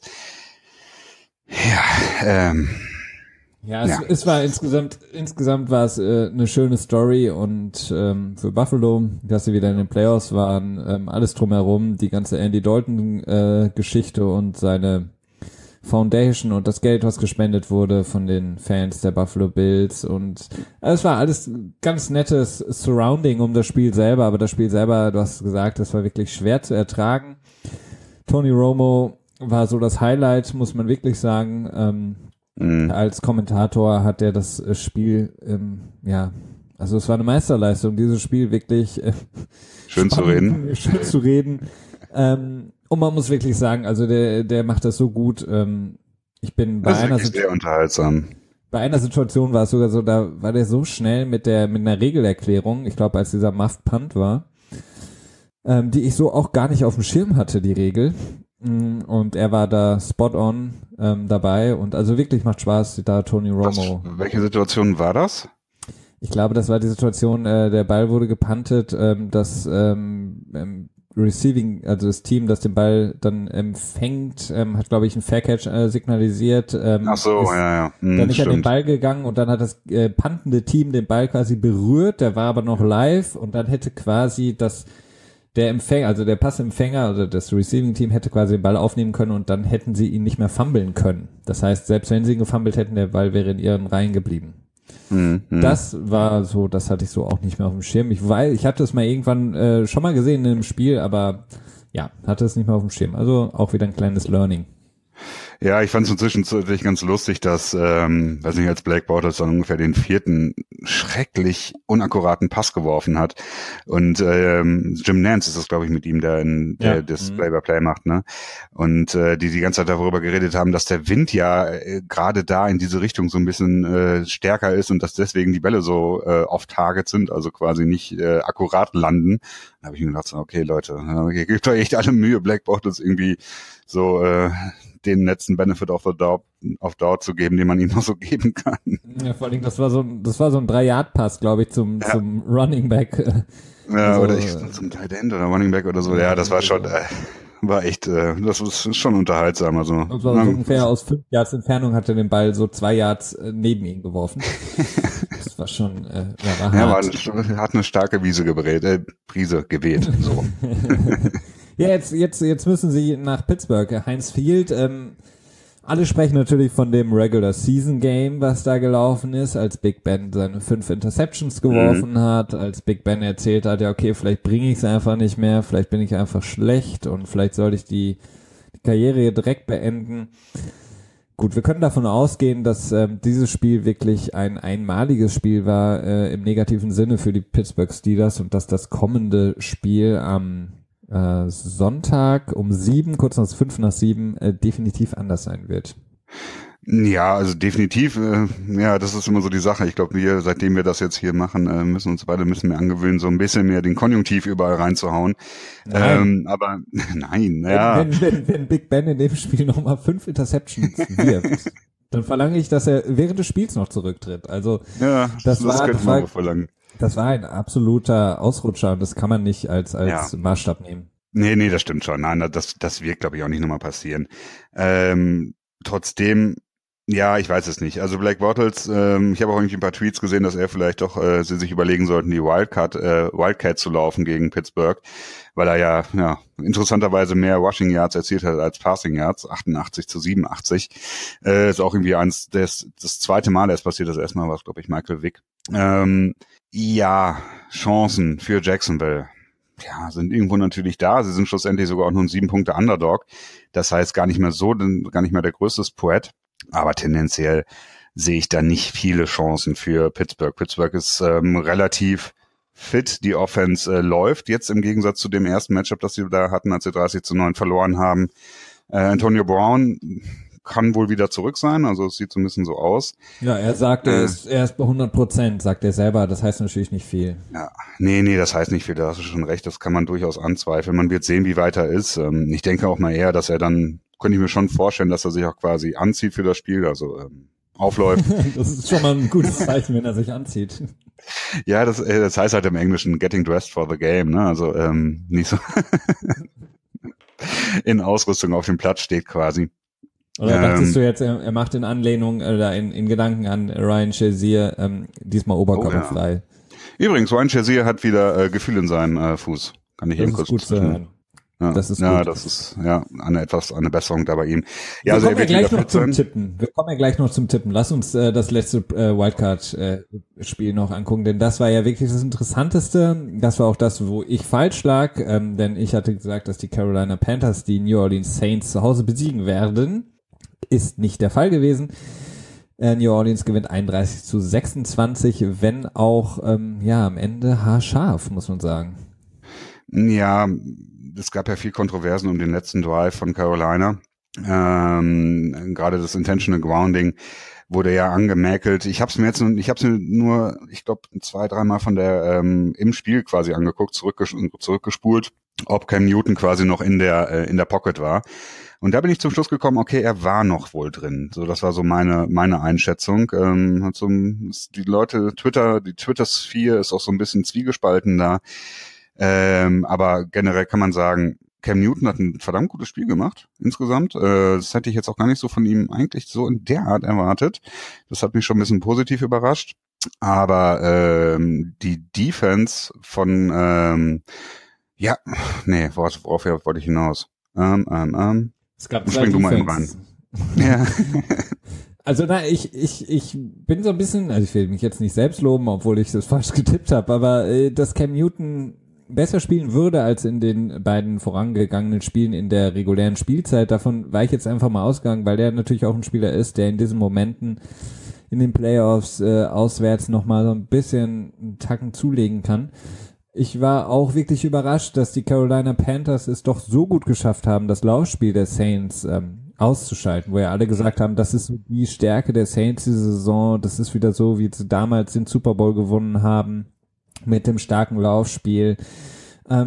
ja, ähm, Ja, es, ja. es war insgesamt, insgesamt war es äh, eine schöne Story und ähm, für Buffalo, dass sie wieder in den Playoffs waren, ähm, alles drumherum, die ganze Andy Dalton-Geschichte äh, und seine Foundation und das Geld, was gespendet wurde von den Fans der Buffalo Bills und äh, es war alles ganz nettes Surrounding um das Spiel selber, aber das Spiel selber, du hast gesagt, das war wirklich schwer zu ertragen. Tony Romo war so das Highlight, muss man wirklich sagen. Ähm, Mhm. Als Kommentator hat er das Spiel, ähm, ja, also es war eine Meisterleistung, dieses Spiel wirklich äh, schön zu reden. Schön zu reden. ähm, und man muss wirklich sagen, also der, der macht das so gut. Ähm, ich bin bei das ist einer wirklich sehr unterhaltsam. Bei einer Situation war es sogar so, da war der so schnell mit der mit einer Regelerklärung, ich glaube, als dieser Muffed Punt war, ähm, die ich so auch gar nicht auf dem Schirm hatte, die Regel. Und er war da spot on ähm, dabei und also wirklich macht Spaß, da Tony Romo. Was, welche Situation war das? Ich glaube, das war die Situation, äh, der Ball wurde gepuntet, ähm, das ähm, ähm, Receiving, also das Team, das den Ball dann empfängt, ähm, hat, glaube ich, einen Fair-Catch äh, signalisiert. Ähm, Ach so, ja, ja. Hm, dann ist er stimmt. den Ball gegangen und dann hat das äh, puntende Team den Ball quasi berührt, der war aber noch live und dann hätte quasi das der Empfänger, also der Passempfänger, also das Receiving-Team hätte quasi den Ball aufnehmen können und dann hätten sie ihn nicht mehr fummeln können. Das heißt, selbst wenn sie ihn gefummelt hätten, der Ball wäre in ihren Reihen geblieben. Mhm. Das war so, das hatte ich so auch nicht mehr auf dem Schirm. Ich weiß, ich hatte es mal irgendwann äh, schon mal gesehen in einem Spiel, aber ja, hatte es nicht mehr auf dem Schirm. Also auch wieder ein kleines Learning. Ja, ich fand es inzwischen natürlich ganz lustig, dass, ähm, weiß nicht, als Blake Bortles dann ungefähr den vierten schrecklich unakkuraten Pass geworfen hat. Und ähm, Jim Nance ist das, glaube ich, mit ihm, der, in, der Ja. das Mhm. Play-by-Play macht, ne? Und äh, die die ganze Zeit darüber geredet haben, dass der Wind ja äh, gerade da in diese Richtung so ein bisschen äh, stärker ist und dass deswegen die Bälle so äh, off Target sind, also quasi nicht äh, akkurat landen. Da habe ich mir gedacht, so, okay, Leute, ihr gebt euch echt alle Mühe, Blake Bortles irgendwie so äh, den letzten letzten Benefit of the Doubt, of Doubt zu geben, den man ihm noch so geben kann. Ja, vor allem, das war so ein, das war so ein Drei-Yard-Pass, glaube ich, zum, ja. zum Running Back. Ja, also, oder ich, zum Tight End oder Running Back oder so. Ja, das war schon, äh, war echt, äh, das ist schon unterhaltsam. Also, das war so ungefähr aus fünf Yards Entfernung hat er den Ball so zwei Yards äh, neben ihn geworfen. Das war schon, äh, ja, war hart. Ja, war, hat eine starke Wiese gebrät, äh, Prise geweht, so. Ja, jetzt, jetzt, jetzt müssen sie nach Pittsburgh. Heinz Field, ähm, alle sprechen natürlich von dem Regular Season Game, was da gelaufen ist, als Big Ben seine fünf Interceptions geworfen mhm. hat, als Big Ben erzählt hat, ja okay, vielleicht bringe ich es einfach nicht mehr, vielleicht bin ich einfach schlecht und vielleicht sollte ich die, die Karriere direkt beenden. Gut, wir können davon ausgehen, dass ähm, dieses Spiel wirklich ein einmaliges Spiel war, äh, im negativen Sinne für die Pittsburgh Steelers und dass das kommende Spiel am Äh, Sonntag um sieben, kurz nach fünf nach sieben, äh, definitiv anders sein wird. Ja, also definitiv, äh, ja, das ist immer so die Sache. Ich glaube, wir, seitdem wir das jetzt hier machen, äh, müssen uns beide müssen wir angewöhnen, so ein bisschen mehr den Konjunktiv überall reinzuhauen. Nein. Ähm, aber nein, ja. Wenn, wenn, wenn Big Ben in dem Spiel nochmal fünf Interceptions wirft, dann verlange ich, dass er während des Spiels noch zurücktritt. Also ja, das, das, war, das das, war, verlangen. das war ein absoluter Ausrutscher und das kann man nicht als als ja. Maßstab nehmen. Nee, nee, das stimmt schon. Nein, das das wird, glaube ich, auch nicht nochmal passieren. Ähm, trotzdem, ja, ich weiß es nicht. Also Blake Bortles, ähm, ich habe auch irgendwie ein paar Tweets gesehen, dass er vielleicht doch, äh, sie sich überlegen sollten, die Wildcat, äh, Wildcat zu laufen gegen Pittsburgh, weil er ja, ja, interessanterweise mehr Rushing Yards erzielt hat als Passing Yards, achtundachtzig zu siebenundachtzig. Äh, ist auch irgendwie eins, das, das zweite Mal erst passiert, das erste Mal war es, glaube ich, Michael Vick. Ähm, ja, Chancen für Jacksonville. Ja, sind irgendwo natürlich da. Sie sind schlussendlich sogar auch nur ein sieben Punkte Underdog. Das heißt gar nicht mehr so, gar nicht mehr der größte Poet. Aber tendenziell sehe ich da nicht viele Chancen für Pittsburgh. Pittsburgh ist ähm, relativ fit. Die Offense äh, läuft jetzt im Gegensatz zu dem ersten Matchup, das sie da hatten, als sie dreißig zu neun verloren haben. Äh, Antonio Brown kann wohl wieder zurück sein, also es sieht so ein bisschen so aus. Ja, er sagt, er ist, er ist bei hundert Prozent, sagt er selber, das heißt natürlich nicht viel. Ja, nee, nee, das heißt nicht viel, da hast du schon recht, das kann man durchaus anzweifeln. Man wird sehen, wie weit er ist. Ich denke auch mal eher, dass er dann, könnte ich mir schon vorstellen, dass er sich auch quasi anzieht für das Spiel, also ähm, aufläuft. Das ist schon mal ein gutes Zeichen, wenn er sich anzieht. Ja, das, das heißt halt im Englischen getting dressed for the game, ne, also ähm, nicht so in Ausrüstung auf dem Platz steht quasi. Oder dachtest ähm, du jetzt, er, er macht in Anlehnung oder in, in Gedanken an Ryan Shazier ähm, diesmal oberkörperfrei? Oh ja. Übrigens, Ryan Shazier hat wieder äh, Gefühl in seinem äh, Fuß. Kann ich das eben kurz gut zu hören. Ja, das ist ja, gut. das ist ja eine etwas eine Besserung da bei ihm. Ja, wir also kommen ja gleich noch zum sein. Tippen. Wir kommen ja gleich noch zum Tippen. Lass uns äh, das letzte äh, Wildcard-Spiel äh, noch angucken, denn das war ja wirklich das Interessanteste. Das war auch das, wo ich falsch lag, ähm, denn ich hatte gesagt, dass die Carolina Panthers die New Orleans Saints zu Hause besiegen werden. Ist nicht der Fall gewesen. Äh, New Orleans gewinnt einunddreißig zu sechsundzwanzig, wenn auch ähm, ja am Ende haarscharf, muss man sagen. Ja, es gab ja viel Kontroversen um den letzten Drive von Carolina. Ähm, gerade das Intentional Grounding wurde ja angemäkelt. Ich habe es mir jetzt, ich habe es mir nur, ich glaube, zwei, dreimal von der ähm, im Spiel quasi angeguckt, zurückges zurückgespult, ob Cam Newton quasi noch in der äh, in der Pocket war. Und da bin ich zum Schluss gekommen, okay, er war noch wohl drin. So, das war so meine meine Einschätzung. Ähm, hat so die Leute Twitter, die Twitter-Sphere ist auch so ein bisschen zwiegespalten da. Ähm, aber generell kann man sagen, Cam Newton hat ein verdammt gutes Spiel gemacht, insgesamt. Äh, das hätte ich jetzt auch gar nicht so von ihm eigentlich so in der Art erwartet. Das hat mich schon ein bisschen positiv überrascht. Aber ähm, die Defense von, ähm, ja, nee, worauf, worauf wollte ich hinaus? Ähm, ähm, ähm. Es gab Spring du mal eben rein. Ja. Also na, ich ich ich bin so ein bisschen, also ich will mich jetzt nicht selbst loben, obwohl ich das falsch getippt habe, aber äh, dass Cam Newton besser spielen würde als in den beiden vorangegangenen Spielen in der regulären Spielzeit, davon war ich jetzt einfach mal ausgegangen, weil der natürlich auch ein Spieler ist, der in diesen Momenten in den Playoffs äh, auswärts nochmal so ein bisschen einen Tacken zulegen kann. Ich war auch wirklich überrascht, dass die Carolina Panthers es doch so gut geschafft haben, das Laufspiel der Saints ähm, auszuschalten, wo ja alle gesagt haben, das ist so die Stärke der Saints diese Saison, das ist wieder so, wie sie damals den Super Bowl gewonnen haben, mit dem starken Laufspiel. Ähm,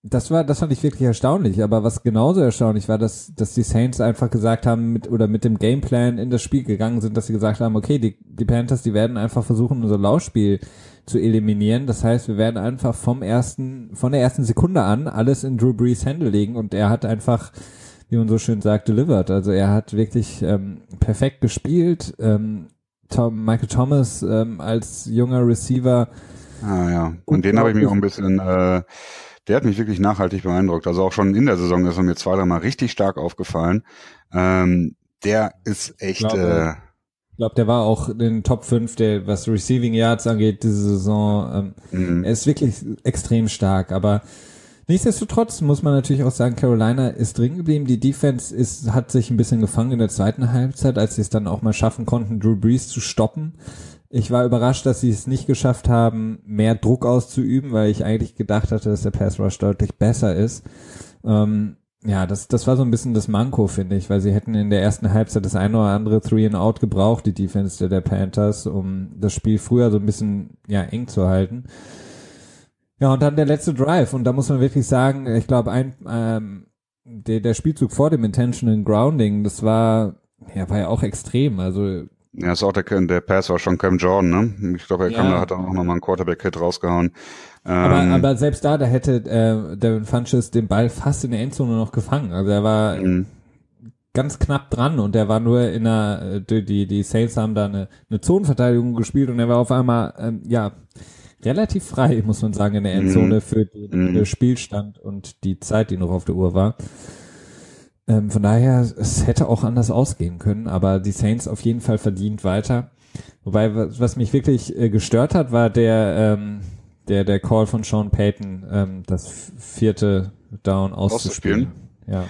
Das war, das fand ich wirklich erstaunlich, aber was genauso erstaunlich war, dass, dass die Saints einfach gesagt haben, mit, oder mit dem Gameplan in das Spiel gegangen sind, dass sie gesagt haben, okay, die, die Panthers, die werden einfach versuchen, unser Laufspiel zu eliminieren. Das heißt, wir werden einfach vom ersten, von der ersten Sekunde an alles in Drew Brees Hände legen und er hat einfach, wie man so schön sagt, delivered. Also er hat wirklich, ähm, perfekt gespielt. Ähm, Tom, Michael Thomas, ähm, als junger Receiver. Ah, ja. Und den habe ich mir auch ein bisschen, äh, der hat mich wirklich nachhaltig beeindruckt. Also auch schon in der Saison ist er mir zwei, dreimal richtig stark aufgefallen. Ähm, der ist echt... Ich glaube, äh, ich glaube, der war auch in den Top fünf, der, was Receiving Yards angeht, diese Saison. Ähm, mhm. er ist wirklich extrem stark, aber nichtsdestotrotz muss man natürlich auch sagen, Carolina ist drin geblieben. Die Defense ist, hat sich ein bisschen gefangen in der zweiten Halbzeit, als sie es dann auch mal schaffen konnten, Drew Brees zu stoppen. Ich war überrascht, dass sie es nicht geschafft haben, mehr Druck auszuüben, weil ich eigentlich gedacht hatte, dass der Pass Rush deutlich besser ist. Ähm, ja, das, das war so ein bisschen das Manko, finde ich, weil sie hätten in der ersten Halbzeit das eine oder andere Three and Out gebraucht, die Defense der, der Panthers, um das Spiel früher so ein bisschen, ja, eng zu halten. Ja, und dann der letzte Drive, und da muss man wirklich sagen, ich glaube, ein, ähm, der, der Spielzug vor dem Intentional Grounding, das war, ja, war ja auch extrem, also, ja, ist auch der, der Pass war schon Cam Jordan, ne? Ich glaube, er ja. kam, da hat dann auch nochmal einen Quarterback-Hit rausgehauen. Aber, Ähm, aber selbst da, da hätte äh, Devin Funchess den Ball fast in der Endzone noch gefangen. Also er war mhm. ganz knapp dran und er war nur in einer, die, die, die Saints haben da eine, eine Zonenverteidigung gespielt und er war auf einmal, ähm, ja, relativ frei, muss man sagen, in der Endzone mhm. für den mhm. Spielstand und die Zeit, die noch auf der Uhr war. Ähm, von daher, es hätte auch anders ausgehen können, aber die Saints auf jeden Fall verdient weiter. Wobei, was, was mich wirklich äh, gestört hat, war der, ähm, der, der Call von Sean Payton, ähm, das vierte Down auszuspielen. Ja.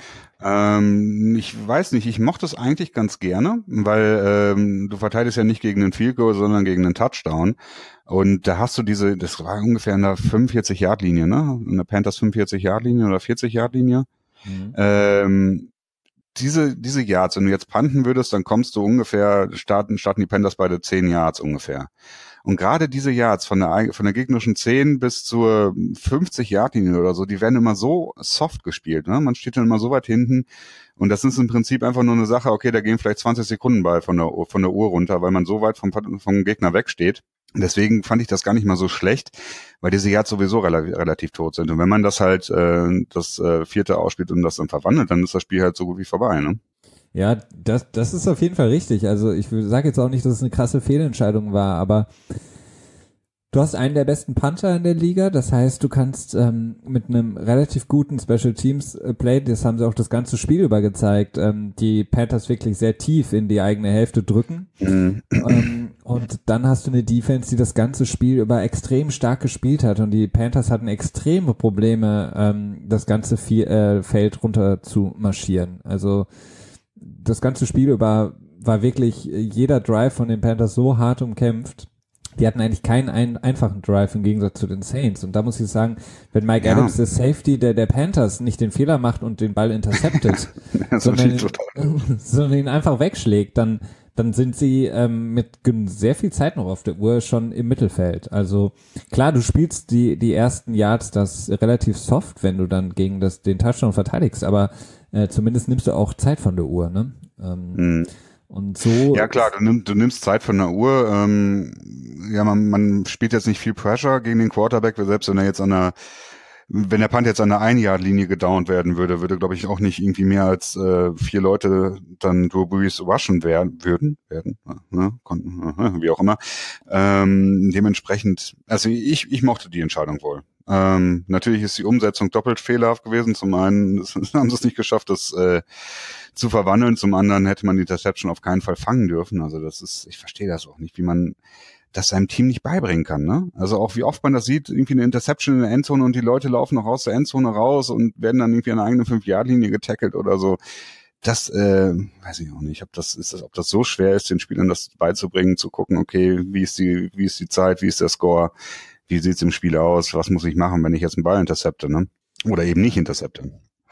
Ähm, ich weiß nicht, ich mochte es eigentlich ganz gerne, weil ähm, du verteidigst ja nicht gegen einen Field Goal, sondern gegen einen Touchdown. Und da hast du diese, das war ungefähr in der fünfundvierzig-Yard-Linie, ne? In der Panthers fünfundvierzig-Yard-Linie oder vierzig-Yard-Linie. Mhm. Ähm, diese, diese Yards, wenn du jetzt punten würdest, dann kommst du ungefähr, starten, starten die Panthers bei der zehn Yards ungefähr. Und gerade diese Yards von der, von der gegnerischen zehn bis zur fünfzig-Yard-Linie oder so, die werden immer so soft gespielt, ne? Man steht dann immer so weit hinten. Und das ist im Prinzip einfach nur eine Sache, okay, da gehen vielleicht zwanzig Sekunden bei von der, von der Uhr runter, weil man so weit vom, vom Gegner wegsteht. Deswegen fand ich das gar nicht mal so schlecht, weil diese Yards sowieso relativ, relativ tot sind. Und wenn man das halt, äh, das äh, vierte ausspielt und das dann verwandelt, dann ist das Spiel halt so gut wie vorbei, ne? Ja, das, das ist auf jeden Fall richtig. Also ich sage jetzt auch nicht, dass es eine krasse Fehlentscheidung war, aber du hast einen der besten Punter in der Liga, das heißt, du kannst ähm, mit einem relativ guten Special Teams äh, Play, das haben sie auch das ganze Spiel über gezeigt, ähm, die Panthers wirklich sehr tief in die eigene Hälfte drücken. Mhm. Ähm, und dann hast du eine Defense, die das ganze Spiel über extrem stark gespielt hat und die Panthers hatten extreme Probleme, ähm, das ganze Vier, äh, Feld runter zu marschieren. Also das ganze Spiel über war wirklich jeder Drive von den Panthers so hart umkämpft. Die hatten eigentlich keinen ein, einfachen Drive im Gegensatz zu den Saints. Und da muss ich sagen, wenn Mike ja. Adams, der Safety der, der Panthers, nicht den Fehler macht und den Ball interceptet, sondern, ihn, sondern ihn einfach wegschlägt, dann, dann sind sie ähm, mit sehr viel Zeit noch auf der Uhr schon im Mittelfeld. Also klar, du spielst die, die ersten Yards das relativ soft, wenn du dann gegen das, den Touchdown verteidigst, aber äh, zumindest nimmst du auch Zeit von der Uhr, ne? Ähm, mhm. Und so. Ja klar, du nimmst, du nimmst Zeit von der Uhr. Ähm, ja, man, man spielt jetzt nicht viel Pressure gegen den Quarterback, selbst wenn er jetzt an der, wenn der Punt jetzt an der Ein-Yard-Linie gedownt werden würde, würde, glaube ich, auch nicht irgendwie mehr als äh, vier Leute dann Drew Brees rushen werden, würden, werden, ne? Konnten, wie auch immer. Ähm, dementsprechend, also ich, ich mochte die Entscheidung wohl. Ähm, natürlich ist die Umsetzung doppelt fehlerhaft gewesen. Zum einen haben sie es nicht geschafft, das äh, zu verwandeln. Zum anderen hätte man die Interception auf keinen Fall fangen dürfen. Also das ist, ich verstehe das auch nicht, wie man das seinem Team nicht beibringen kann, ne? Also auch wie oft man das sieht, irgendwie eine Interception in der Endzone und die Leute laufen noch aus der Endzone raus und werden dann irgendwie an der eigenen fünf-Yard-Linie getackelt oder so. Das, äh, weiß ich auch nicht, ob das ist, das, ob das so schwer ist, den Spielern das beizubringen, zu gucken, okay, wie ist die, wie ist die Zeit, wie ist der Score, wie sieht's im Spiel aus, was muss ich machen, wenn ich jetzt einen Ball intercepte, ne? Oder eben nicht intercepte.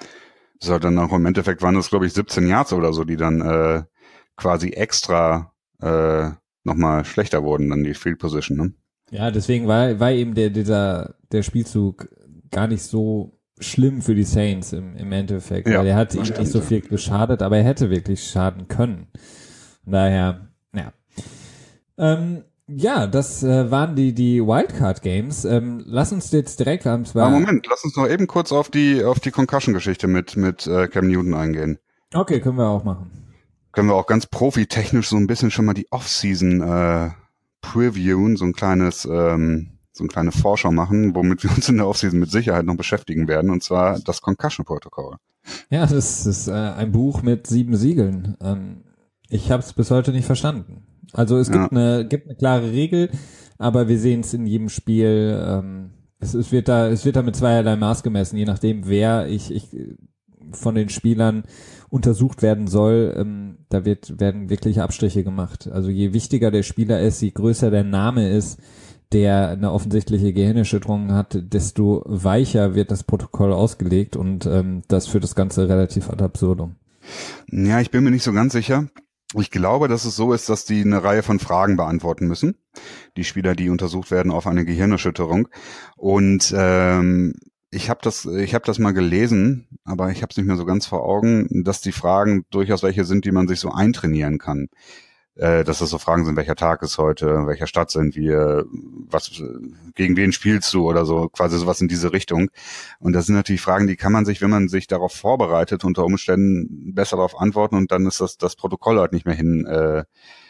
So, dann auch im Endeffekt waren es, glaube ich, siebzehn Yards oder so, die dann äh, quasi extra äh, nochmal schlechter wurden, dann die Field Position, ne? Ja, deswegen war, war eben der, dieser, der Spielzug gar nicht so schlimm für die Saints im, im Endeffekt, Ja, weil er hat ihm stimmt. nicht so viel geschadet, aber er hätte wirklich schaden können. Von daher, ja. Ähm, ja, das äh, waren die die Wildcard-Games. Ähm, lass uns jetzt direkt am Ah, Moment, lass uns noch eben kurz auf die auf die Concussion-Geschichte mit mit äh, Cam Newton eingehen. Okay, können wir auch machen. Können wir auch ganz profitechnisch so ein bisschen schon mal die Off-Season äh, previewen, so ein kleines ähm, so eine kleine Vorschau machen, womit wir uns in der Offseason mit Sicherheit noch beschäftigen werden, und zwar das Concussion-Protokoll. Ja, das ist äh, ein Buch mit sieben Siegeln. Ähm, ich habe es bis heute nicht verstanden. Also es Ja. gibt eine gibt eine klare Regel, aber wir sehen es in jedem Spiel. Ähm, es, es wird da es wird da mit zweierlei Maß gemessen, je nachdem wer ich ich von den Spielern untersucht werden soll. Ähm, da wird werden wirklich Abstriche gemacht. Also je wichtiger der Spieler ist, je größer der Name ist, der eine offensichtliche Gehirnerschütterung hat, desto weicher wird das Protokoll ausgelegt, und ähm, das führt das Ganze relativ ad absurdum. Ja, ich bin mir nicht so ganz sicher. Ich glaube, dass es so ist, dass die eine Reihe von Fragen beantworten müssen, die Spieler, die untersucht werden auf eine Gehirnerschütterung. Und ähm, ich habe das, ich habe das mal gelesen, aber ich habe es nicht mehr so ganz vor Augen, dass die Fragen durchaus welche sind, die man sich so eintrainieren kann. Äh, dass das so Fragen sind: Welcher Tag ist heute, in welcher Stadt sind wir, was, gegen wen spielst du oder so, quasi sowas in diese Richtung. Und das sind natürlich Fragen, die kann man sich, wenn man sich darauf vorbereitet, unter Umständen besser darauf antworten, und dann ist das das Protokoll halt nicht mehr hin äh,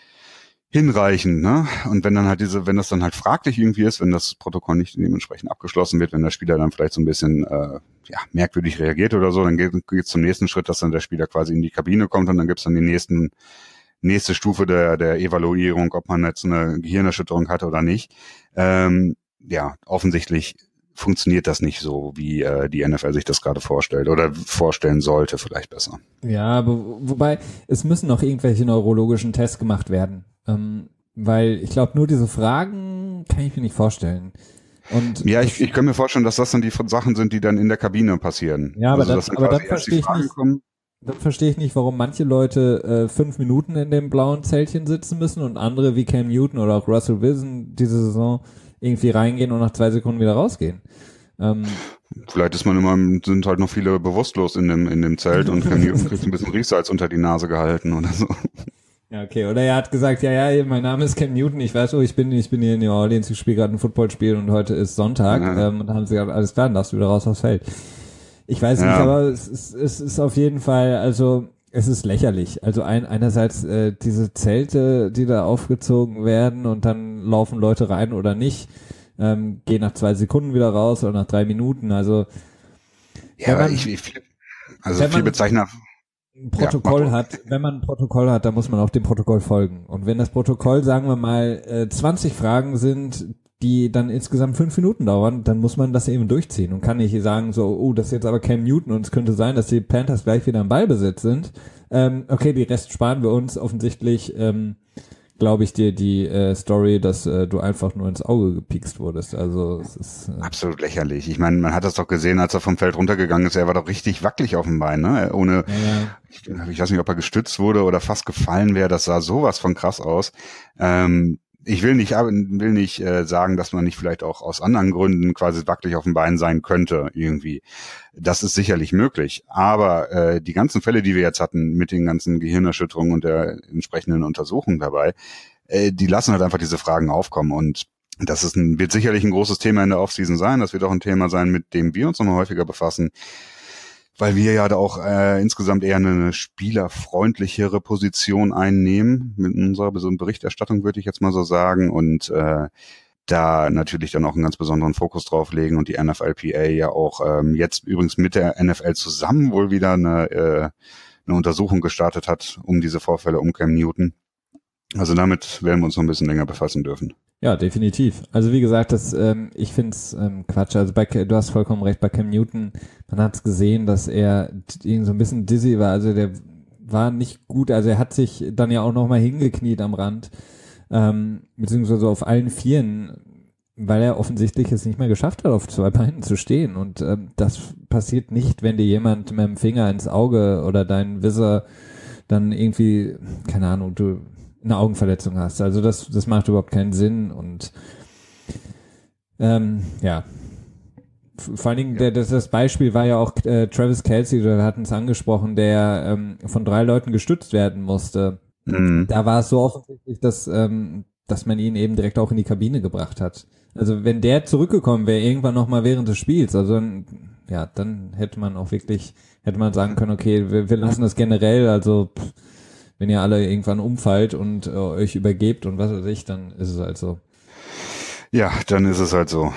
hinreichend, ne? Und wenn dann halt diese, wenn das dann halt fraglich irgendwie ist, wenn das Protokoll nicht dementsprechend abgeschlossen wird, wenn der Spieler dann vielleicht so ein bisschen äh, ja merkwürdig reagiert oder so, dann geht es zum nächsten Schritt, dass dann der Spieler quasi in die Kabine kommt, und dann gibt's dann die nächsten nächste Stufe der der Evaluierung, ob man jetzt eine Gehirnerschütterung hat oder nicht. Ähm, ja, offensichtlich funktioniert das nicht so, wie äh, die N F L sich das gerade vorstellt oder vorstellen sollte, vielleicht besser. Ja, aber wobei, es müssen noch irgendwelche neurologischen Tests gemacht werden. Ähm, weil ich glaube, nur diese Fragen kann ich mir nicht vorstellen. Und ja, ich, ich kann mir vorstellen, dass das dann die Sachen sind, die dann in der Kabine passieren. Ja, aber also, das, dann aber dann quasi erst verstehe ich Fragen nicht. kommen. Dann verstehe ich nicht, warum manche Leute äh, fünf Minuten in dem blauen Zeltchen sitzen müssen und andere wie Cam Newton oder auch Russell Wilson diese Saison irgendwie reingehen und nach zwei Sekunden wieder rausgehen. Ähm, Vielleicht ist man immer, sind halt noch viele bewusstlos in dem in dem Zelt und Cam Newton kriegt ein bisschen Riechsalz unter die Nase gehalten oder so. Ja, okay. Oder er hat gesagt, ja, ja, mein Name ist Cam Newton, ich weiß, oh, ich bin, ich bin hier in New Orleans, ich spiele gerade ein Footballspiel und heute ist Sonntag. Ja. Ähm, und dann haben sie gesagt, alles klar, dann darfst du wieder raus aufs Feld. Ich weiß Ja. nicht, aber es ist, es ist auf jeden Fall, also es ist lächerlich. Also ein, einerseits äh, diese Zelte, die da aufgezogen werden und dann laufen Leute rein oder nicht, ähm, gehen nach zwei Sekunden wieder raus oder nach drei Minuten. Also Ja, wenn aber man- ich, ich also wenn viel man- Bezeichner. ein Protokoll Ja, mach hat, wenn man ein Protokoll hat, dann muss man auch dem Protokoll folgen. Und wenn das Protokoll, sagen wir mal, äh, zwanzig Fragen sind, die dann insgesamt fünf Minuten dauern, dann muss man das eben durchziehen und kann nicht sagen so, oh, das ist jetzt aber Cam Newton und es könnte sein, dass die Panthers gleich wieder im Ballbesitz sind. Ähm, okay, die Rest sparen wir uns. Offensichtlich ähm, glaube ich dir die äh, Story, dass äh, du einfach nur ins Auge gepikst wurdest. Also es ist äh, Absolut lächerlich. Ich meine, man hat das doch gesehen, als er vom Feld runtergegangen ist. Er war doch richtig wackelig auf dem Bein, ne? Ohne, ja, ja. ich, ich weiß nicht, ob er gestützt wurde oder fast gefallen wäre. Das sah sowas von krass aus. Ähm, ich will nicht, will nicht äh, sagen, dass man nicht vielleicht auch aus anderen Gründen quasi wackelig auf dem Bein sein könnte irgendwie. Das ist sicherlich möglich. Aber äh, die ganzen Fälle, die wir jetzt hatten mit den ganzen Gehirnerschütterungen und der entsprechenden Untersuchung dabei, äh, die lassen halt einfach diese Fragen aufkommen. Und das ist ein, wird sicherlich ein großes Thema in der Offseason sein. Das wird auch ein Thema sein, mit dem wir uns nochmal häufiger befassen, weil wir ja da auch äh, insgesamt eher eine spielerfreundlichere Position einnehmen mit unserer Berichterstattung, würde ich jetzt mal so sagen, und äh, da natürlich dann auch einen ganz besonderen Fokus drauf legen und die N F L P A ja auch ähm, jetzt übrigens mit der N F L zusammen wohl wieder eine, äh, eine Untersuchung gestartet hat um diese Vorfälle um Cam Newton. Also damit werden wir uns noch ein bisschen länger befassen dürfen. Ja, definitiv. Also wie gesagt, das, ähm, ich find's ähm, Quatsch. Also bei, du hast vollkommen recht, bei Cam Newton, man hat's gesehen, dass er irgendwie so ein bisschen dizzy war. Also der war nicht gut. Also er hat sich dann ja auch nochmal hingekniet am Rand, ähm, beziehungsweise auf allen Vieren, weil er offensichtlich es nicht mehr geschafft hat, auf zwei Beinen zu stehen. Und ähm, das passiert nicht, wenn dir jemand mit dem Finger ins Auge oder dein Visor dann irgendwie, keine Ahnung, du eine Augenverletzung hast. Also das, das macht überhaupt keinen Sinn und ähm, ja, Vor allen Dingen, der, das, das Beispiel war ja auch äh, Travis Kelce, wir hatten es angesprochen, der ähm, von drei Leuten gestützt werden musste. Mhm. Da war es so offensichtlich, dass, ähm, dass man ihn eben direkt auch in die Kabine gebracht hat. Also wenn der zurückgekommen wäre, irgendwann nochmal während des Spiels, also ja, dann hätte man auch wirklich, hätte man sagen können, okay, wir, wir lassen das generell, also pff, wenn ihr alle irgendwann umfallt und äh, euch übergebt und was weiß ich, dann ist es halt so. Ja, dann ist es halt so.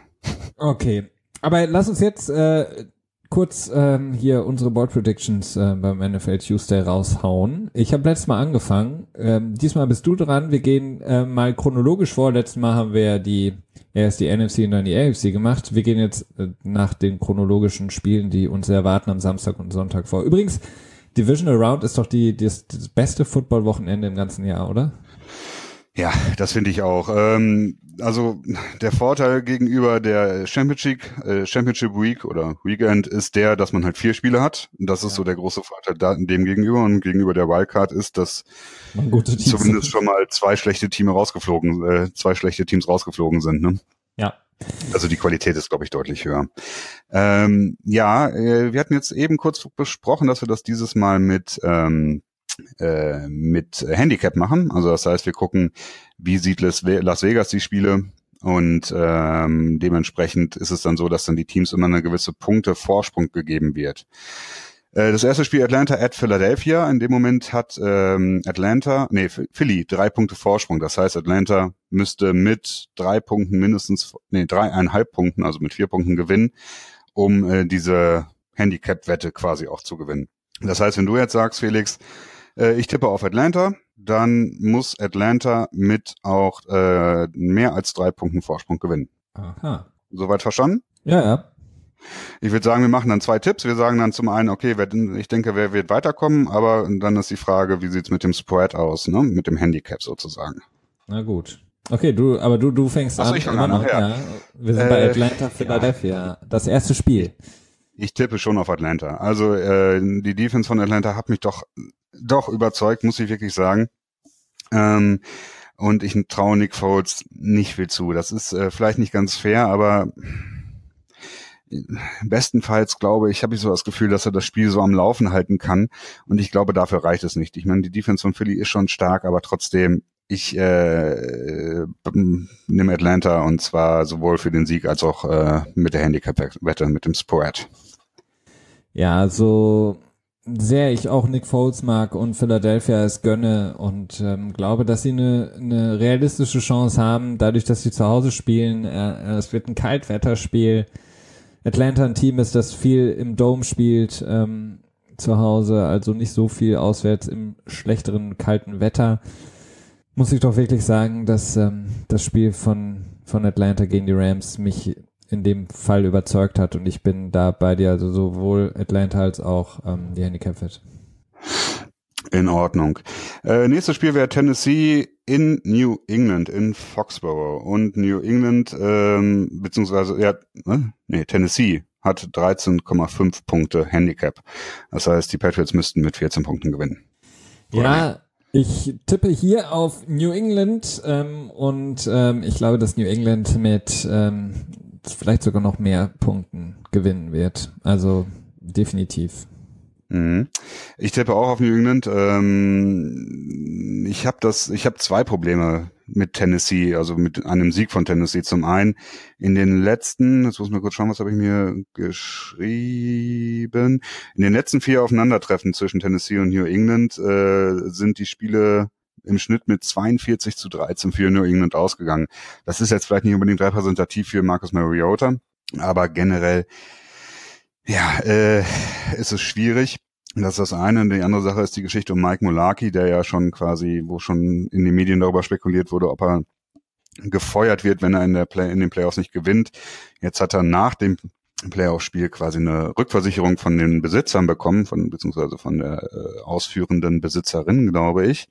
Okay, aber lass uns jetzt äh, kurz ähm, hier unsere Board Predictions äh, beim N F L Tuesday raushauen. Ich habe letztes Mal angefangen, ähm, diesmal bist du dran, wir gehen äh, mal chronologisch vor. Letztes Mal haben wir ja die, erst die N F C und dann die A F C gemacht. Wir gehen jetzt äh, nach den chronologischen Spielen, die uns erwarten am Samstag und Sonntag vor. Übrigens, Divisional Round ist doch die, das, das beste Football-Wochenende im ganzen Jahr, oder? Ja, das finde ich auch. Ähm, also der Vorteil gegenüber der Championship, äh, Championship Week oder Weekend ist der, dass man halt vier Spiele hat. Das ist ja so der große Vorteil da, dem gegenüber. Und gegenüber der Wildcard ist, dass zumindest schon mal zwei schlechte Teams rausgeflogen, äh, zwei schlechte Teams rausgeflogen sind. Ne? Ja. Also die Qualität ist, glaube ich, deutlich höher. Ähm, ja, äh, wir hatten jetzt eben kurz besprochen, dass wir das dieses Mal mit ähm, äh, mit Handicap machen. Also das heißt, wir gucken, wie sieht Las Vegas die Spiele und ähm, dementsprechend ist es dann so, dass dann die Teams immer eine gewisse Punkte Vorsprung gegeben wird. Äh, das erste Spiel Atlanta at Philadelphia. In dem Moment hat ähm, Atlanta, nee, Philly drei Punkte Vorsprung. Das heißt, Atlanta müsste mit drei Punkten mindestens, nee, dreieinhalb Punkten, also mit vier Punkten gewinnen, um äh, diese Handicap-Wette quasi auch zu gewinnen. Das heißt, wenn du jetzt sagst, Felix, ich tippe auf Atlanta, dann muss Atlanta mit auch äh, mehr als drei Punkten Vorsprung gewinnen. Aha. Soweit verstanden? Ja, ja. Ich würde sagen, wir machen dann zwei Tipps. Wir sagen dann zum einen, okay, wer, ich denke, wer wird weiterkommen, aber dann ist die Frage, wie sieht's mit dem Spread aus, ne? Mit dem Handicap sozusagen. Na gut. Okay, du, aber du, du fängst Achso, an. Ich fange an, ja. ja. Wir sind äh, bei Atlanta, Philadelphia. Ja. Das erste Spiel. Ich tippe schon auf Atlanta. Also äh, die Defense von Atlanta hat mich doch doch überzeugt, muss ich wirklich sagen. Ähm, und ich traue Nick Foles nicht viel zu. Das ist äh, vielleicht nicht ganz fair, aber bestenfalls glaube ich, habe ich so das Gefühl, dass er das Spiel so am Laufen halten kann. Und ich glaube, dafür reicht es nicht. Ich meine, die Defense von Philly ist schon stark, aber trotzdem, ich äh, nehme Atlanta und zwar sowohl für den Sieg als auch äh, mit der Handicap-Wette, mit dem Spread. Ja, also sehr ich auch Nick Foles mag und Philadelphia es gönne und ähm, glaube, dass sie eine, eine realistische Chance haben, dadurch, dass sie zu Hause spielen. Äh, es wird ein Kaltwetterspiel. Atlanta ein Team ist, das viel im Dome spielt ähm, zu Hause, also nicht so viel auswärts im schlechteren, kalten Wetter. Muss ich doch wirklich sagen, dass ähm, das Spiel von, von Atlanta gegen die Rams mich in dem Fall überzeugt hat und ich bin da bei dir, also sowohl Atlanta als auch ähm, die Handicap-Wette. In Ordnung. Äh, nächstes Spiel wäre Tennessee in New England, in Foxborough. Und New England, ähm, beziehungsweise, ja, ne? nee, Tennessee hat dreizehn Komma fünf Punkte Handicap. Das heißt, die Patriots müssten mit vierzehn Punkten gewinnen. Oder ja, ich tippe hier auf New England ähm, und ähm, ich glaube, dass New England mit ähm, vielleicht sogar noch mehr Punkten gewinnen wird. Also definitiv. Mhm. Ich tippe auch auf New England. Ähm, ich habe das, ich habe zwei Probleme mit Tennessee, also mit einem Sieg von Tennessee. Zum einen in den letzten, jetzt muss ich mal kurz schauen, was habe ich mir geschrieben? In den letzten vier Aufeinandertreffen zwischen Tennessee und New England äh, sind die Spiele im Schnitt mit zweiundvierzig zu dreizehn für New England ausgegangen. Das ist jetzt vielleicht nicht unbedingt repräsentativ für Marcus Mariota, aber generell, ja, äh, ist es schwierig. Das ist das eine. Und die andere Sache ist die Geschichte um Mike Mularkey, der ja schon quasi, wo schon in den Medien darüber spekuliert wurde, ob er gefeuert wird, wenn er in der Play, in den Playoffs nicht gewinnt. Jetzt hat er nach dem Playoff-Spiel quasi eine Rückversicherung von den Besitzern bekommen, von beziehungsweise von der äh, ausführenden Besitzerin, glaube ich.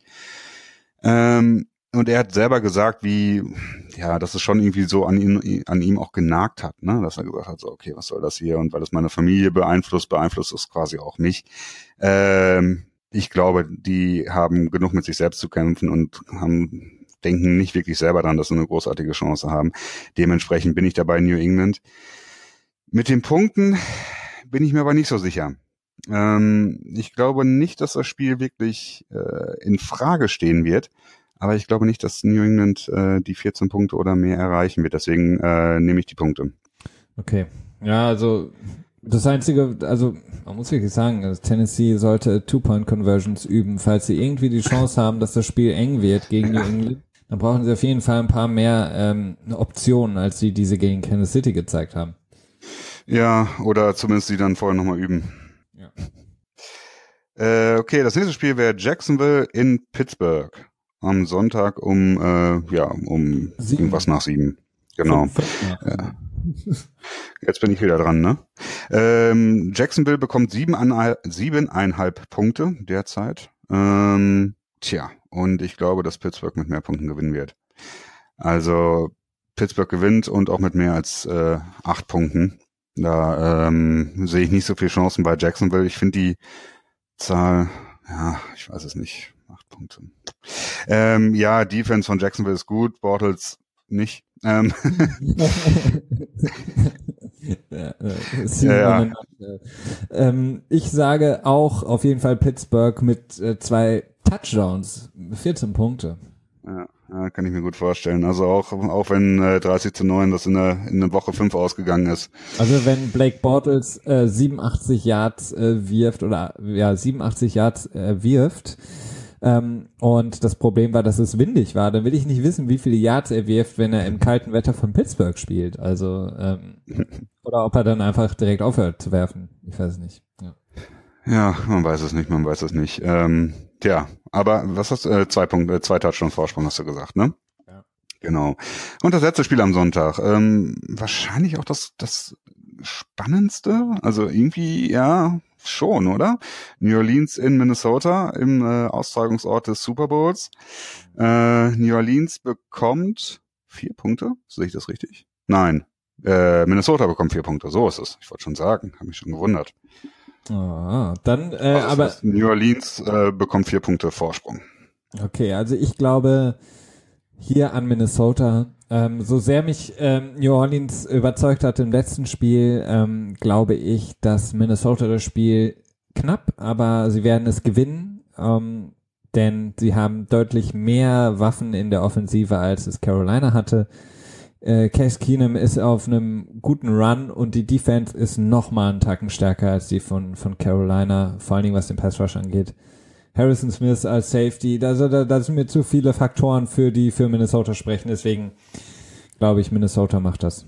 Ähm, und er hat selber gesagt, wie, ja, dass es schon irgendwie so an ihm, an ihm auch genagt hat, ne, dass er gesagt hat, so, okay, was soll das hier? Und weil das meine Familie beeinflusst, beeinflusst es quasi auch mich. Ähm, ich glaube, die haben genug mit sich selbst zu kämpfen und haben, denken nicht wirklich selber dran, dass sie eine großartige Chance haben. Dementsprechend bin ich dabei in New England. Mit den Punkten bin ich mir aber nicht so sicher. Ähm, ich glaube nicht, dass das Spiel wirklich äh, in Frage stehen wird, aber ich glaube nicht, dass New England äh, die vierzehn Punkte oder mehr erreichen wird. Deswegen äh, nehme ich die Punkte. Okay. Ja, also das Einzige, also man muss wirklich sagen, also Tennessee sollte Two-Point-Conversions üben, falls sie irgendwie die Chance haben, dass das Spiel eng wird gegen New England. Dann brauchen sie auf jeden Fall ein paar mehr ähm, Optionen, als sie diese gegen Kansas City gezeigt haben. Ja, oder zumindest die dann vorher nochmal üben. Ja. Äh, okay, das nächste Spiel wäre Jacksonville in Pittsburgh. Am Sonntag um, äh, ja, um sieben. Irgendwas nach sieben. Genau. Fünf, fünf ja. Jetzt bin ich wieder dran, ne? Ähm, Jacksonville bekommt siebeneinhalb, siebeneinhalb Punkte derzeit. Ähm, tja, und ich glaube, dass Pittsburgh mit mehr Punkten gewinnen wird. Also Pittsburgh gewinnt und auch mit mehr als äh, acht Punkten. Da ähm, sehe ich nicht so viele Chancen bei Jacksonville. Ich finde die Zahl, ja, ich weiß es nicht, acht Punkte. Ähm, ja, Defense von Jacksonville ist gut, Bortles nicht. Ähm. ja, ja, ja. Ähm, ich sage auch auf jeden Fall Pittsburgh mit äh, zwei Touchdowns, vierzehn Punkte. Ja, ja, kann ich mir gut vorstellen. Also auch auch wenn äh, dreißig zu neun das in der in der Woche fünf ausgegangen ist. Also wenn Blake Bortles äh, siebenundachtzig Yards äh, wirft oder ja siebenundachtzig Yards äh, wirft ähm, und das Problem war, dass es windig war, dann will ich nicht wissen, wie viele Yards er wirft, wenn er im kalten Wetter von Pittsburgh spielt. Also ähm, oder ob er dann einfach direkt aufhört zu werfen. Ich weiß es nicht. Ja, ja man weiß es nicht, man weiß es nicht. Ähm, tja, aber was hast du? Äh, zwei Punkte, zwei Touchdowns Vorsprung hast du gesagt, ne? Ja. Genau. Und das letzte Spiel am Sonntag. Ähm, wahrscheinlich auch das das spannendste. Also irgendwie ja schon, oder? New Orleans in Minnesota im äh, Austragungsort des Super Bowls. Äh, New Orleans bekommt vier Punkte. Sehe ich das richtig? Nein. Äh, Minnesota bekommt vier Punkte. So ist es. Ich wollte schon sagen. Habe mich schon gewundert. Ah, dann, äh, also aber heißt, New Orleans äh, bekommt vier Punkte Vorsprung. Okay, also ich glaube hier an Minnesota, ähm, so sehr mich ähm, New Orleans überzeugt hat im letzten Spiel, ähm, glaube ich, dass Minnesota das Spiel knapp, aber sie werden es gewinnen, ähm, denn sie haben deutlich mehr Waffen in der Offensive, als es Carolina hatte. Äh, Case Keenum ist auf einem guten Run und die Defense ist noch mal einen Tacken stärker als die von von Carolina, vor allen Dingen was den Pass Rush angeht. Harrison Smith als Safety, da, da, da sind mir zu viele Faktoren, für die für Minnesota sprechen, deswegen glaube ich, Minnesota macht das.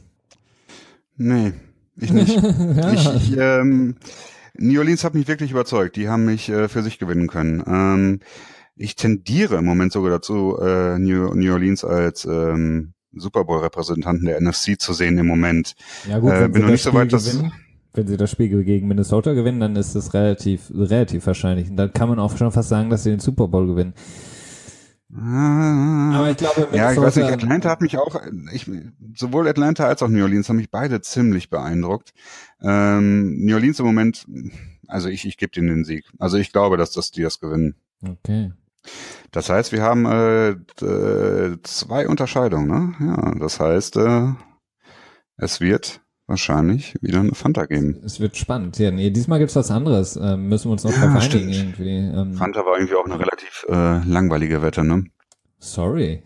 Nee, ich nicht. ja. ich, ich, ähm, New Orleans hat mich wirklich überzeugt, die haben mich äh, für sich gewinnen können. Ähm, ich tendiere im Moment sogar dazu, äh, New, New Orleans als ähm, Super Bowl-Repräsentanten der N F C zu sehen im Moment. Ja gut, äh, bin noch nicht so weit, dass wenn sie das Spiel gegen Minnesota gewinnen, dann ist das relativ relativ wahrscheinlich. Und dann kann man auch schon fast sagen, dass sie den Super Bowl gewinnen. Ah, aber ich glaube, Minnesota, ja, ich weiß nicht, Atlanta hat mich auch, ich, sowohl Atlanta als auch New Orleans haben mich beide ziemlich beeindruckt. Ähm, New Orleans im Moment, also ich, ich gebe denen den Sieg. Also ich glaube, dass das die das gewinnen. Okay. Das heißt, wir haben äh, d- zwei Unterscheidungen, ne? Ja, das heißt, äh, es wird wahrscheinlich wieder eine Fanta geben. Es wird spannend. Ja, nee, diesmal gibt's was anderes. Ähm, müssen wir uns noch Ja, drauf stimmt. einigen irgendwie. Ähm, Fanta war irgendwie auch eine relativ äh, langweilige Wette, ne? sorry.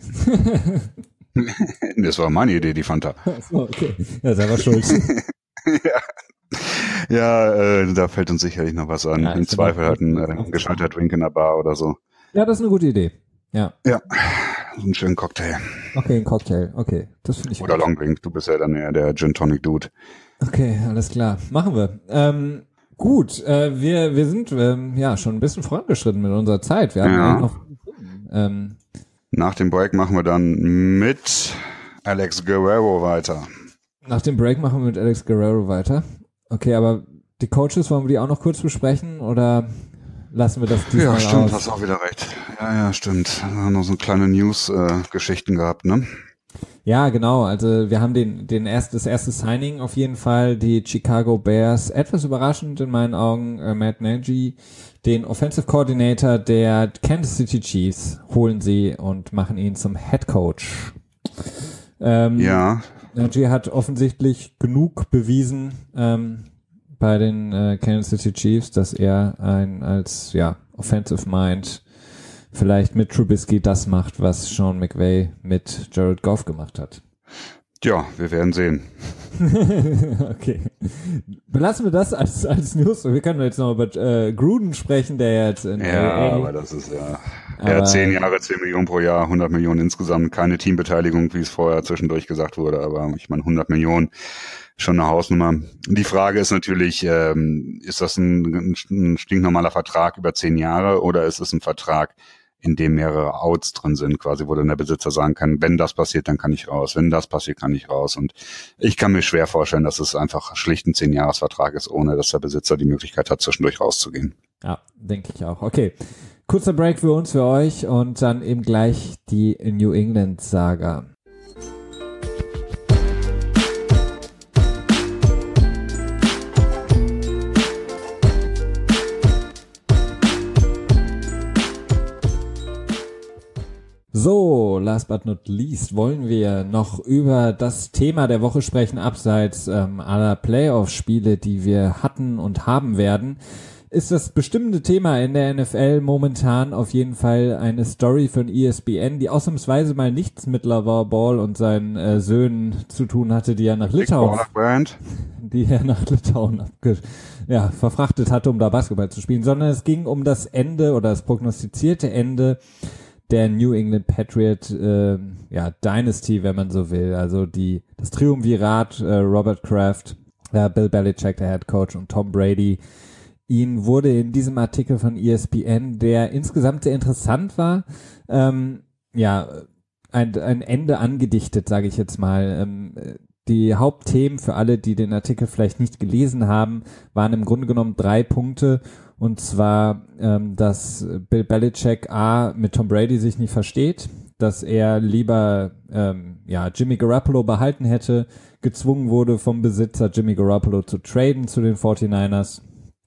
Das war meine Idee, die Fanta. so, okay. Ja, selber schuld. ja, ja äh, da fällt uns sicherlich noch was an. Ja, Im Zweifel halt ein äh, gescheiter Drink in der Bar oder so. Ja, das ist eine gute Idee. Ja. Ja, so einen schönen Cocktail. Okay, ein Cocktail. Okay, das finde ich Oder gut. Long Drink. Du bist ja dann eher der Gin Tonic Dude. Okay, alles klar. Machen wir. Ähm, gut, äh, wir wir sind ähm, ja schon ein bisschen vorangeschritten mit unserer Zeit. Wir haben Ja. eigentlich noch ähm, Nach dem Break machen wir dann mit Alex Guerrero weiter. nach dem Break machen wir mit Alex Guerrero weiter. Okay, aber die Coaches, wollen wir die auch noch kurz besprechen oder lassen wir das diesmal Ja, stimmt, aus? hast auch wieder recht. Ja, ja, stimmt. Wir haben noch so kleine News-Geschichten gehabt, ne? Ja, genau. Also wir haben den, den erst, das erste Signing auf jeden Fall, die Chicago Bears, etwas überraschend in meinen Augen, äh, Matt Nagy, den Offensive Coordinator der Kansas City Chiefs, holen sie und machen ihn zum Head Coach. Ähm, Ja, Najee hat offensichtlich genug bewiesen ähm, bei den äh, Kansas City Chiefs, dass er ein als ja Offensive Mind vielleicht mit Trubisky das macht, was Sean McVay mit Jared Goff gemacht hat. Ja, wir werden sehen. Okay. Belassen wir das als, als News. Wir können jetzt noch über äh, Gruden sprechen, der jetzt in Ja, L A aber das ist ja, ja zehn Jahre, zehn Millionen pro Jahr, hundert Millionen insgesamt, keine Teambeteiligung, wie es vorher zwischendurch gesagt wurde, aber ich meine hundert Millionen, schon eine Hausnummer. Die Frage ist natürlich, ähm, ist das ein, ein stinknormaler Vertrag über zehn Jahre oder ist es ein Vertrag, in dem mehrere Outs drin sind, quasi, wo dann der Besitzer sagen kann, wenn das passiert, dann kann ich raus, wenn das passiert, kann ich raus. Und ich kann mir schwer vorstellen, dass es einfach schlicht ein zehn-Jahres-Vertrag ist, ohne dass der Besitzer die Möglichkeit hat, zwischendurch rauszugehen. Ja, denke ich auch. Okay, kurzer Break für uns, für euch und dann eben gleich die New England-Saga. So, last but not least wollen wir noch über das Thema der Woche sprechen, abseits ähm, aller Playoff-Spiele, die wir hatten und haben werden. Ist das bestimmende Thema in der N F L momentan auf jeden Fall eine Story von E S P N, die ausnahmsweise mal nichts mit LaVar Ball und seinen äh, Söhnen zu tun hatte, die er nach Litauen, die er nach Litauen abge- ja, verfrachtet hatte, um da Basketball zu spielen, sondern es ging um das Ende oder das prognostizierte Ende der New England Patriot äh, ja, Dynasty, wenn man so will. Also die das Triumvirat äh, Robert Kraft, äh, Bill Belichick, der Head Coach, und Tom Brady. Ihnen wurde in diesem Artikel von E S P N, der insgesamt sehr interessant war, ähm, ja, ein, ein Ende angedichtet, sage ich jetzt mal. Ähm, die Hauptthemen für alle, die den Artikel vielleicht nicht gelesen haben, waren im Grunde genommen drei Punkte. Und zwar, ähm, dass Bill Belichick A mit Tom Brady sich nicht versteht, dass er lieber ähm, ja Jimmy Garoppolo behalten hätte, gezwungen wurde vom Besitzer Jimmy Garoppolo zu traden zu den forty-niners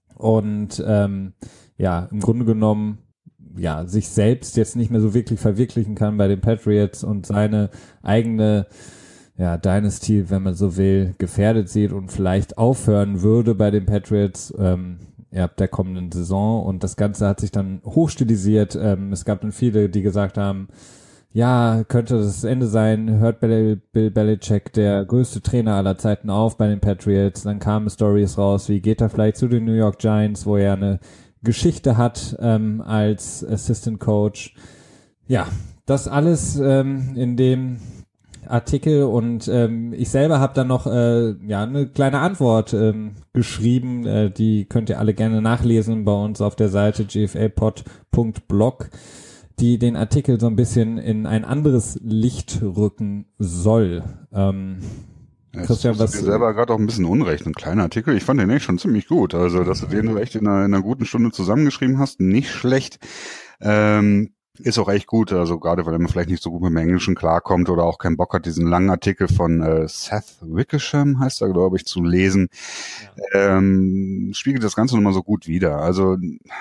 und ähm, ja im Grunde genommen ja sich selbst jetzt nicht mehr so wirklich verwirklichen kann bei den Patriots und seine eigene ja Dynasty, wenn man so will, gefährdet sieht und vielleicht aufhören würde bei den Patriots ähm, ja, ab der kommenden Saison. Und das Ganze hat sich dann hochstilisiert. Ähm, es gab dann viele, die gesagt haben, ja, könnte das Ende sein, hört Bill, Bill Belichick, der größte Trainer aller Zeiten, auf bei den Patriots. Dann kamen Stories raus, wie geht er vielleicht zu den New York Giants, wo er eine Geschichte hat ähm, als Assistant Coach. Ja, das alles ähm, in dem Artikel und ähm, ich selber habe dann noch äh, ja eine kleine Antwort ähm, geschrieben, äh, die könnt ihr alle gerne nachlesen bei uns auf der Seite g f l pod punkt blog, die den Artikel so ein bisschen in ein anderes Licht rücken soll. Ähm, ja, Christian, was du dir selber gerade auch ein bisschen unrecht, ein kleiner Artikel, ich fand den echt schon ziemlich gut, also dass du den echt in einer, in einer guten Stunde zusammengeschrieben hast, nicht schlecht. Ähm, Ist auch echt gut, also gerade weil man vielleicht nicht so gut mit dem Englischen klarkommt oder auch keinen Bock hat, diesen langen Artikel von äh, Seth Wickersham, heißt er, glaube ich, zu lesen, ja. ähm, spiegelt das Ganze nochmal so gut wider. Also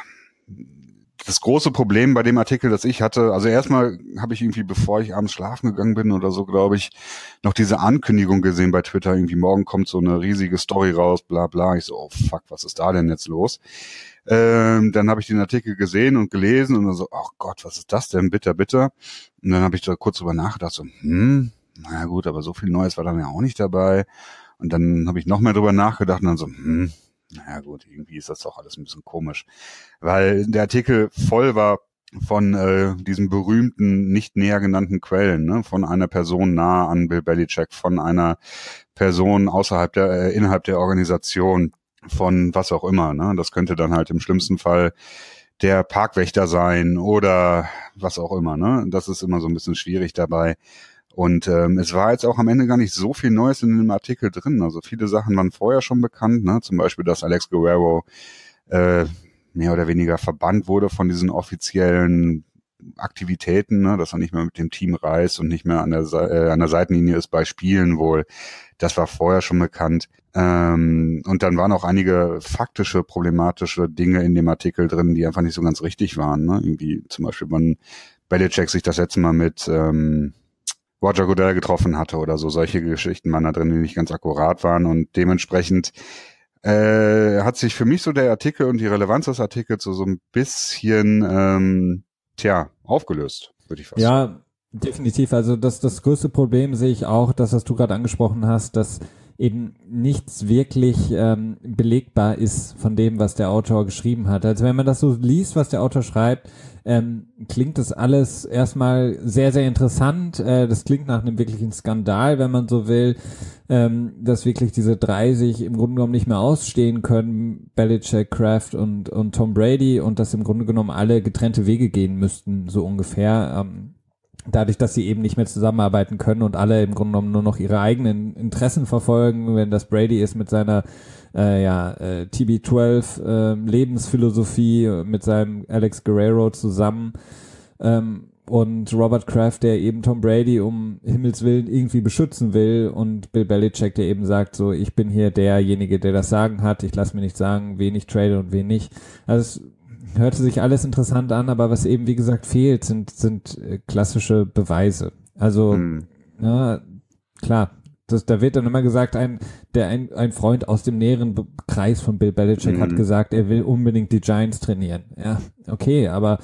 das große Problem bei dem Artikel, das ich hatte, also erstmal habe ich irgendwie, bevor ich abends schlafen gegangen bin oder so, glaube ich, noch diese Ankündigung gesehen bei Twitter, irgendwie morgen kommt so eine riesige Story raus, bla bla. Ich so, oh fuck, was ist da denn jetzt los? Ähm, dann habe ich den Artikel gesehen und gelesen und dann so, ach Gott, was ist das denn, bitter, bitter. Und dann habe ich da kurz drüber nachgedacht, so, hm, naja gut, aber so viel Neues war dann ja auch nicht dabei. Und dann habe ich noch mehr drüber nachgedacht und dann so, hm, naja gut, irgendwie ist das doch alles ein bisschen komisch. Weil der Artikel voll war von äh, diesen berühmten, nicht näher genannten Quellen, ne? Von einer Person nahe an Bill Belichick, von einer Person außerhalb der, äh, innerhalb der Organisation, von was auch immer, ne? Das könnte dann halt im schlimmsten Fall der Parkwächter sein oder was auch immer, ne? Das ist immer so ein bisschen schwierig dabei. Und ähm, es war jetzt auch am Ende gar nicht so viel Neues in dem Artikel drin. Also viele Sachen waren vorher schon bekannt, ne? Zum Beispiel, dass Alex Guerrero äh, mehr oder weniger verbannt wurde von diesen offiziellen Aktivitäten, ne? Dass er nicht mehr mit dem Team reist und nicht mehr an der, äh, an der Seitenlinie ist bei Spielen wohl. Das war vorher schon bekannt. Ähm, und dann waren auch einige faktische, problematische Dinge in dem Artikel drin, die einfach nicht so ganz richtig waren. Ne? Irgendwie zum Beispiel, wann Belichick sich das letzte Mal mit ähm, Roger Goodell getroffen hatte oder so. Solche Geschichten waren da drin, die nicht ganz akkurat waren und dementsprechend äh, hat sich für mich so der Artikel und die Relevanz des Artikels so, so ein bisschen ähm, tja, aufgelöst, würde ich fast ja, sagen. Definitiv. Also das, das größte Problem sehe ich auch, das, was du gerade angesprochen hast, dass eben nichts wirklich ähm, belegbar ist von dem, was der Autor geschrieben hat. Also wenn man das so liest, was der Autor schreibt, ähm, klingt das alles erstmal sehr, sehr interessant. Äh, das klingt nach einem wirklichen Skandal, wenn man so will, ähm, dass wirklich diese drei sich im Grunde genommen nicht mehr ausstehen können, Belichick, Kraft und, und Tom Brady, und dass im Grunde genommen alle getrennte Wege gehen müssten, so ungefähr. Ähm, Dadurch, dass sie eben nicht mehr zusammenarbeiten können und alle im Grunde genommen nur noch ihre eigenen Interessen verfolgen, wenn das Brady ist mit seiner äh, ja, äh, T B zwölf äh, Lebensphilosophie mit seinem Alex Guerrero zusammen ähm, und Robert Kraft, der eben Tom Brady um Himmels Willen irgendwie beschützen will, und Bill Belichick, der eben sagt, so, ich bin hier derjenige, der das Sagen hat, ich lasse mir nicht sagen, wen ich trade und wen nicht. Also es hörte sich alles interessant an, aber was eben, wie gesagt, fehlt, sind, sind äh, klassische Beweise. Also, hm. na, klar, das, da wird dann immer gesagt, ein, der, ein, ein Freund aus dem näheren Be- Kreis von Bill Belichick hm. hat gesagt, er will unbedingt die Giants trainieren. Ja, okay, aber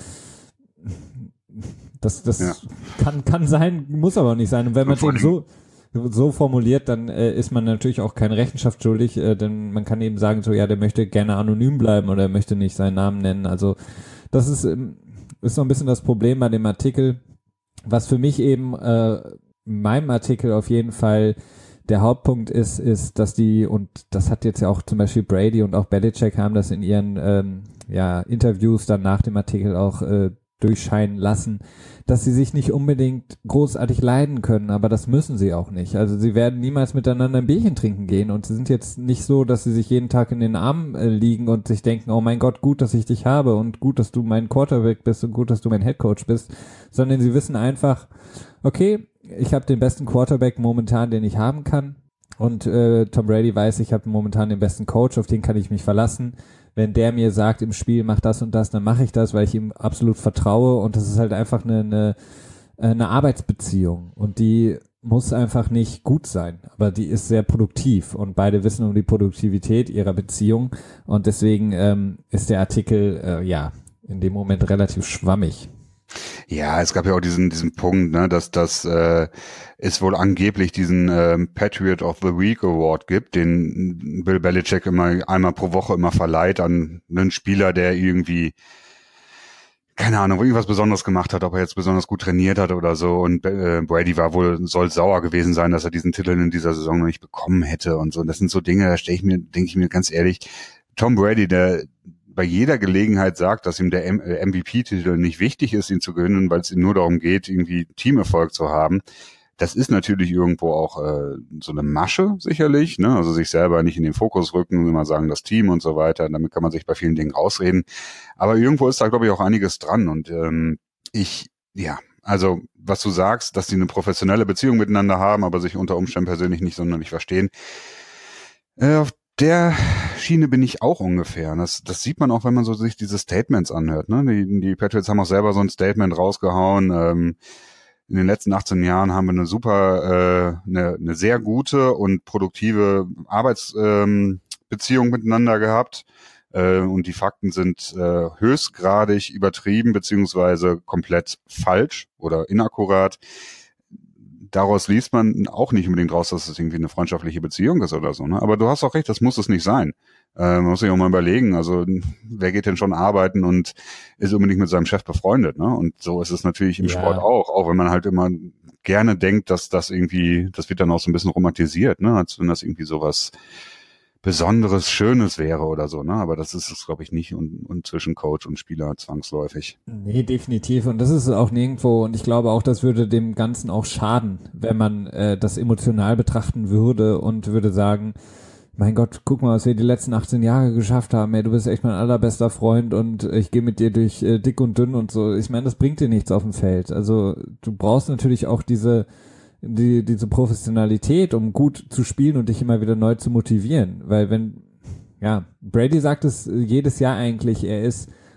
das, das ja. kann, kann sein, muss aber nicht sein. Und wenn man es eben so, so formuliert, dann äh, ist man natürlich auch keine Rechenschaft schuldig, äh, denn man kann eben sagen, so, ja, der möchte gerne anonym bleiben oder er möchte nicht seinen Namen nennen. Also das ist, ähm, ist so ein bisschen das Problem bei dem Artikel, was für mich eben äh, in meinem Artikel auf jeden Fall der Hauptpunkt ist, ist, dass die, und das hat jetzt ja auch zum Beispiel Brady und auch Belichick haben das in ihren ähm, ja, Interviews dann nach dem Artikel auch äh, durchscheinen lassen, dass sie sich nicht unbedingt großartig leiden können, aber das müssen sie auch nicht. Also sie werden niemals miteinander ein Bierchen trinken gehen und sie sind jetzt nicht so, dass sie sich jeden Tag in den Armen äh, liegen und sich denken, oh mein Gott, gut, dass ich dich habe und gut, dass du mein Quarterback bist und gut, dass du mein Headcoach bist, sondern sie wissen einfach, okay, ich habe den besten Quarterback momentan, den ich haben kann, und äh, Tom Brady weiß, ich habe momentan den besten Coach, auf den kann ich mich verlassen. Wenn der mir sagt im Spiel, mach das und das, dann mache ich das, weil ich ihm absolut vertraue, und das ist halt einfach eine, eine, eine Arbeitsbeziehung, und die muss einfach nicht gut sein, aber die ist sehr produktiv und beide wissen um die Produktivität ihrer Beziehung, und deswegen ähm, ist der Artikel äh, ja in dem Moment relativ schwammig. Ja, es gab ja auch diesen diesen Punkt, ne, dass das äh, es wohl angeblich diesen ähm, Patriot of the Week Award gibt, den Bill Belichick immer einmal pro Woche immer verleiht an einen Spieler, der irgendwie, keine Ahnung, irgendwas Besonderes gemacht hat, ob er jetzt besonders gut trainiert hat oder so. Und äh, Brady war wohl, soll sauer gewesen sein, dass er diesen Titel in dieser Saison noch nicht bekommen hätte und so. Und das sind so Dinge, da stelle ich mir, denke ich mir ganz ehrlich, Tom Brady, der bei jeder Gelegenheit sagt, dass ihm der M V P-Titel nicht wichtig ist, ihn zu gewinnen, weil es ihm nur darum geht, irgendwie Teamerfolg zu haben. Das ist natürlich irgendwo auch äh, so eine Masche, sicherlich, ne? Also sich selber nicht in den Fokus rücken und immer sagen, das Team und so weiter. Damit kann man sich bei vielen Dingen rausreden. Aber irgendwo ist da, glaube ich, auch einiges dran. Und ähm, ich, ja, also was du sagst, dass die eine professionelle Beziehung miteinander haben, aber sich unter Umständen persönlich nicht sonderlich verstehen. Äh, auf der Schiene bin ich auch ungefähr. Das, das sieht man auch, wenn man so sich diese Statements anhört. Ne? Die, die Patriots haben auch selber so ein Statement rausgehauen. Ähm, in den letzten achtzehn Jahren haben wir eine super, äh, eine, eine sehr gute und produktive Arbeitsbeziehung ähm, miteinander gehabt. Äh, und die Fakten sind äh, höchstgradig übertrieben beziehungsweise komplett falsch oder inakkurat. Daraus liest man auch nicht unbedingt raus, dass es irgendwie eine freundschaftliche Beziehung ist oder so. Ne? Aber du hast auch recht, das muss es nicht sein. Äh, man muss sich auch mal überlegen, also wer geht denn schon arbeiten und ist unbedingt mit seinem Chef befreundet, ne? Und so ist es natürlich im ja. Sport auch, auch wenn man halt immer gerne denkt, dass das irgendwie, das wird dann auch so ein bisschen romantisiert, ne? Als wenn das irgendwie sowas Besonderes, Schönes wäre oder so, ne? Aber das ist es, glaube ich, nicht und, und zwischen Coach und Spieler zwangsläufig. Nee, definitiv. Und das ist auch nirgendwo. Und ich glaube auch, das würde dem Ganzen auch schaden, wenn man äh, das emotional betrachten würde und würde sagen, mein Gott, guck mal, was wir die letzten achtzehn Jahre geschafft haben. Ey, du bist echt mein allerbester Freund und ich gehe mit dir durch äh, dick und dünn und so. Ich meine, das bringt dir nichts auf dem Feld. Also du brauchst natürlich auch diese die diese Professionalität, um gut zu spielen und dich immer wieder neu zu motivieren. Weil wenn, ja, Brady sagt es jedes Jahr eigentlich, er ist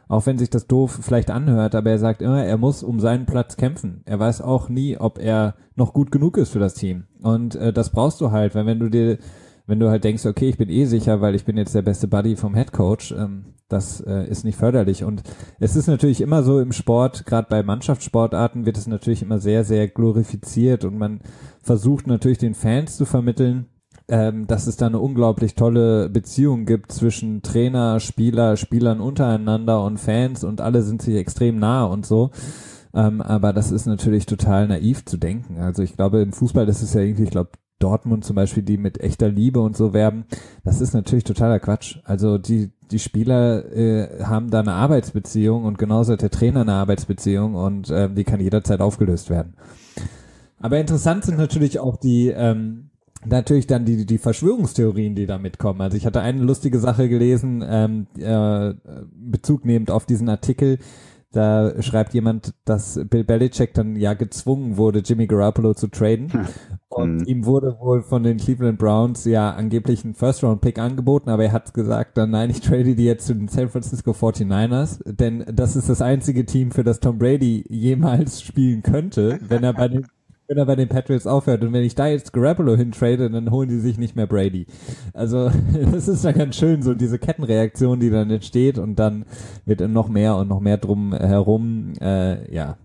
Auch wenn sich das doof vielleicht anhört, aber er sagt immer, er muss um seinen Platz kämpfen. Er weiß auch nie, ob er noch gut genug ist für das Team. Und äh, das brauchst du halt, weil wenn du dir, wenn du halt denkst, okay, ich bin eh sicher, weil ich bin jetzt der beste Buddy vom Headcoach, ähm, das äh, ist nicht förderlich. Und es ist natürlich immer so im Sport, gerade bei Mannschaftssportarten wird es natürlich immer sehr, sehr glorifiziert und man versucht natürlich den Fans zu vermitteln, ähm, dass es da eine unglaublich tolle Beziehung gibt zwischen Trainer, Spieler, Spielern untereinander und Fans und alle sind sich extrem nah und so. Ähm, aber das ist natürlich total naiv zu denken. Also ich glaube, im Fußball, das ist ja irgendwie, ich glaube, Dortmund zum Beispiel, die mit echter Liebe und so werben, das ist natürlich totaler Quatsch. Also die die Spieler äh, haben da eine Arbeitsbeziehung und genauso hat der Trainer eine Arbeitsbeziehung und ähm, die kann jederzeit aufgelöst werden. Aber interessant sind natürlich auch die ähm, natürlich dann die die Verschwörungstheorien, die da mitkommen. Also ich hatte eine lustige Sache gelesen, ähm, äh, Bezug nehmend auf diesen Artikel. Da schreibt jemand, dass Bill Belichick dann ja gezwungen wurde, Jimmy Garoppolo zu traden. Hm. Und hm. ihm wurde wohl von den Cleveland Browns ja angeblich ein First-Round-Pick angeboten, aber er hat gesagt, dann nein, ich trade die jetzt zu den San Francisco forty-niners, denn das ist das einzige Team, für das Tom Brady jemals spielen könnte, wenn er bei den wenn er bei den Patriots aufhört. Und wenn ich da jetzt Garoppolo hintrade, dann holen die sich nicht mehr Brady. Also das ist dann ganz schön, so diese Kettenreaktion, die dann entsteht und dann wird noch mehr und noch mehr drum herum äh, ja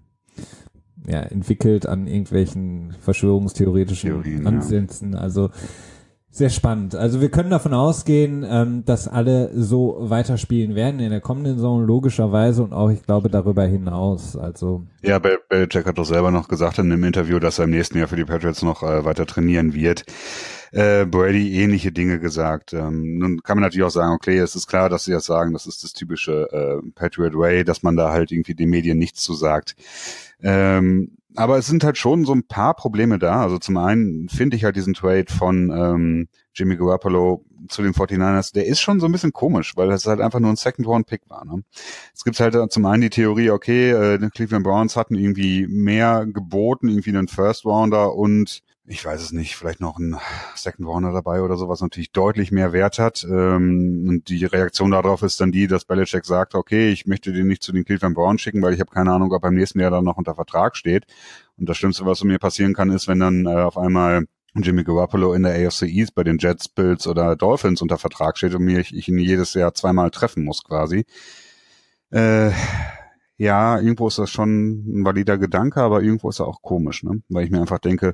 ja entwickelt an irgendwelchen verschwörungstheoretischen Theorien, Ansätzen. Ja. Also sehr spannend. Also wir können davon ausgehen, ähm, dass alle so weiterspielen werden in der kommenden Saison logischerweise und auch, ich glaube, darüber hinaus. Also ja, Belichick hat doch selber noch gesagt in einem Interview, dass er im nächsten Jahr für die Patriots noch äh, weiter trainieren wird. Äh, Brady ähnliche Dinge gesagt. Ähm, nun kann man natürlich auch sagen, okay, es ist klar, dass sie das sagen, das ist das typische äh, Patriot Way, dass man da halt irgendwie den Medien nichts zu sagt. Ähm, aber es sind halt schon so ein paar Probleme da. Also zum einen finde ich halt diesen Trade von ähm, Jimmy Garoppolo zu den forty-niners, der ist schon so ein bisschen komisch, weil das halt einfach nur ein Second-Round-Pick war. Ne? Es gibt halt zum einen die Theorie, okay, äh, die Cleveland Browns hatten irgendwie mehr geboten, irgendwie einen First-Rounder und ich weiß es nicht, vielleicht noch ein Second Rounder dabei oder so, was natürlich deutlich mehr Wert hat. Ähm, und die Reaktion darauf ist dann die, dass Belichick sagt, okay, ich möchte den nicht zu den Cleveland Browns schicken, weil ich habe keine Ahnung, ob er im nächsten Jahr dann noch unter Vertrag steht. Und das Schlimmste, was mir passieren kann, ist, wenn dann äh, auf einmal Jimmy Garoppolo in der A F C East bei den Jets, Bills oder Dolphins unter Vertrag steht und mir ich, ich ihn jedes Jahr zweimal treffen muss quasi. Äh, ja, irgendwo ist das schon ein valider Gedanke, aber irgendwo ist er auch komisch, ne? Weil ich mir einfach denke,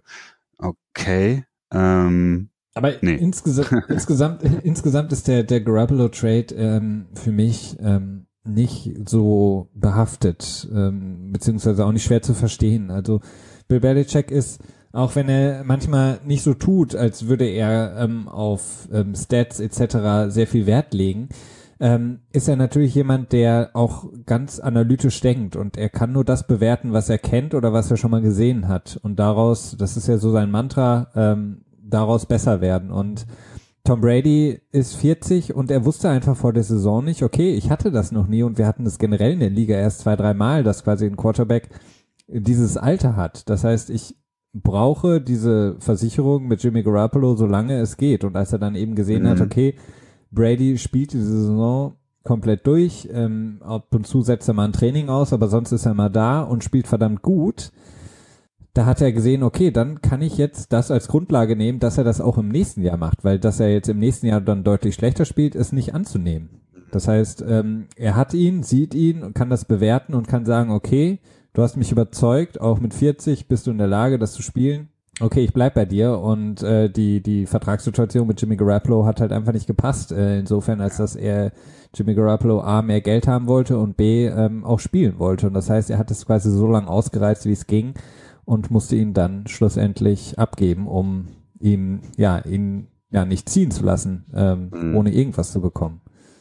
okay. Ähm, Aber nee. insgesamt, insgesamt, insgesamt ist der, der Garoppolo-Trade ähm, für mich ähm, nicht so behaftet, ähm, beziehungsweise auch nicht schwer zu verstehen. Also Bill Belichick ist, auch wenn er manchmal nicht so tut, als würde er ähm, auf ähm, Stats et cetera sehr viel Wert legen, ähm, ist er natürlich jemand, der auch ganz analytisch denkt und er kann nur das bewerten, was er kennt oder was er schon mal gesehen hat und daraus, das ist ja so sein Mantra, ähm, daraus besser werden. Und Tom Brady ist vierzig und er wusste einfach vor der Saison nicht, okay, ich hatte das noch nie und wir hatten das generell in der Liga erst zwei, drei Mal, dass quasi ein Quarterback dieses Alter hat. Das heißt, ich brauche diese Versicherung mit Jimmy Garoppolo, solange es geht. Und als er dann eben gesehen mhm. hat, okay, Brady spielt diese Saison komplett durch, ähm, ab und zu setzt er mal ein Training aus, aber sonst ist er mal da und spielt verdammt gut. Da hat er gesehen, okay, dann kann ich jetzt das als Grundlage nehmen, dass er das auch im nächsten Jahr macht, weil dass er jetzt im nächsten Jahr dann deutlich schlechter spielt, ist nicht anzunehmen. Das heißt, ähm, er hat ihn, sieht ihn und kann das bewerten und kann sagen, okay, du hast mich überzeugt, auch mit vierzig bist du in der Lage, das zu spielen. Okay, ich bleib bei dir und äh, die die Vertragssituation mit Jimmy Garoppolo hat halt einfach nicht gepasst, äh, insofern als dass er Jimmy Garoppolo A, mehr Geld haben wollte und B, ähm, auch spielen wollte und das heißt, er hat es quasi so lange ausgereizt, wie es ging und musste ihn dann schlussendlich abgeben, um ihm ja ihn ja nicht ziehen zu lassen, ähm, mhm. ohne irgendwas zu bekommen.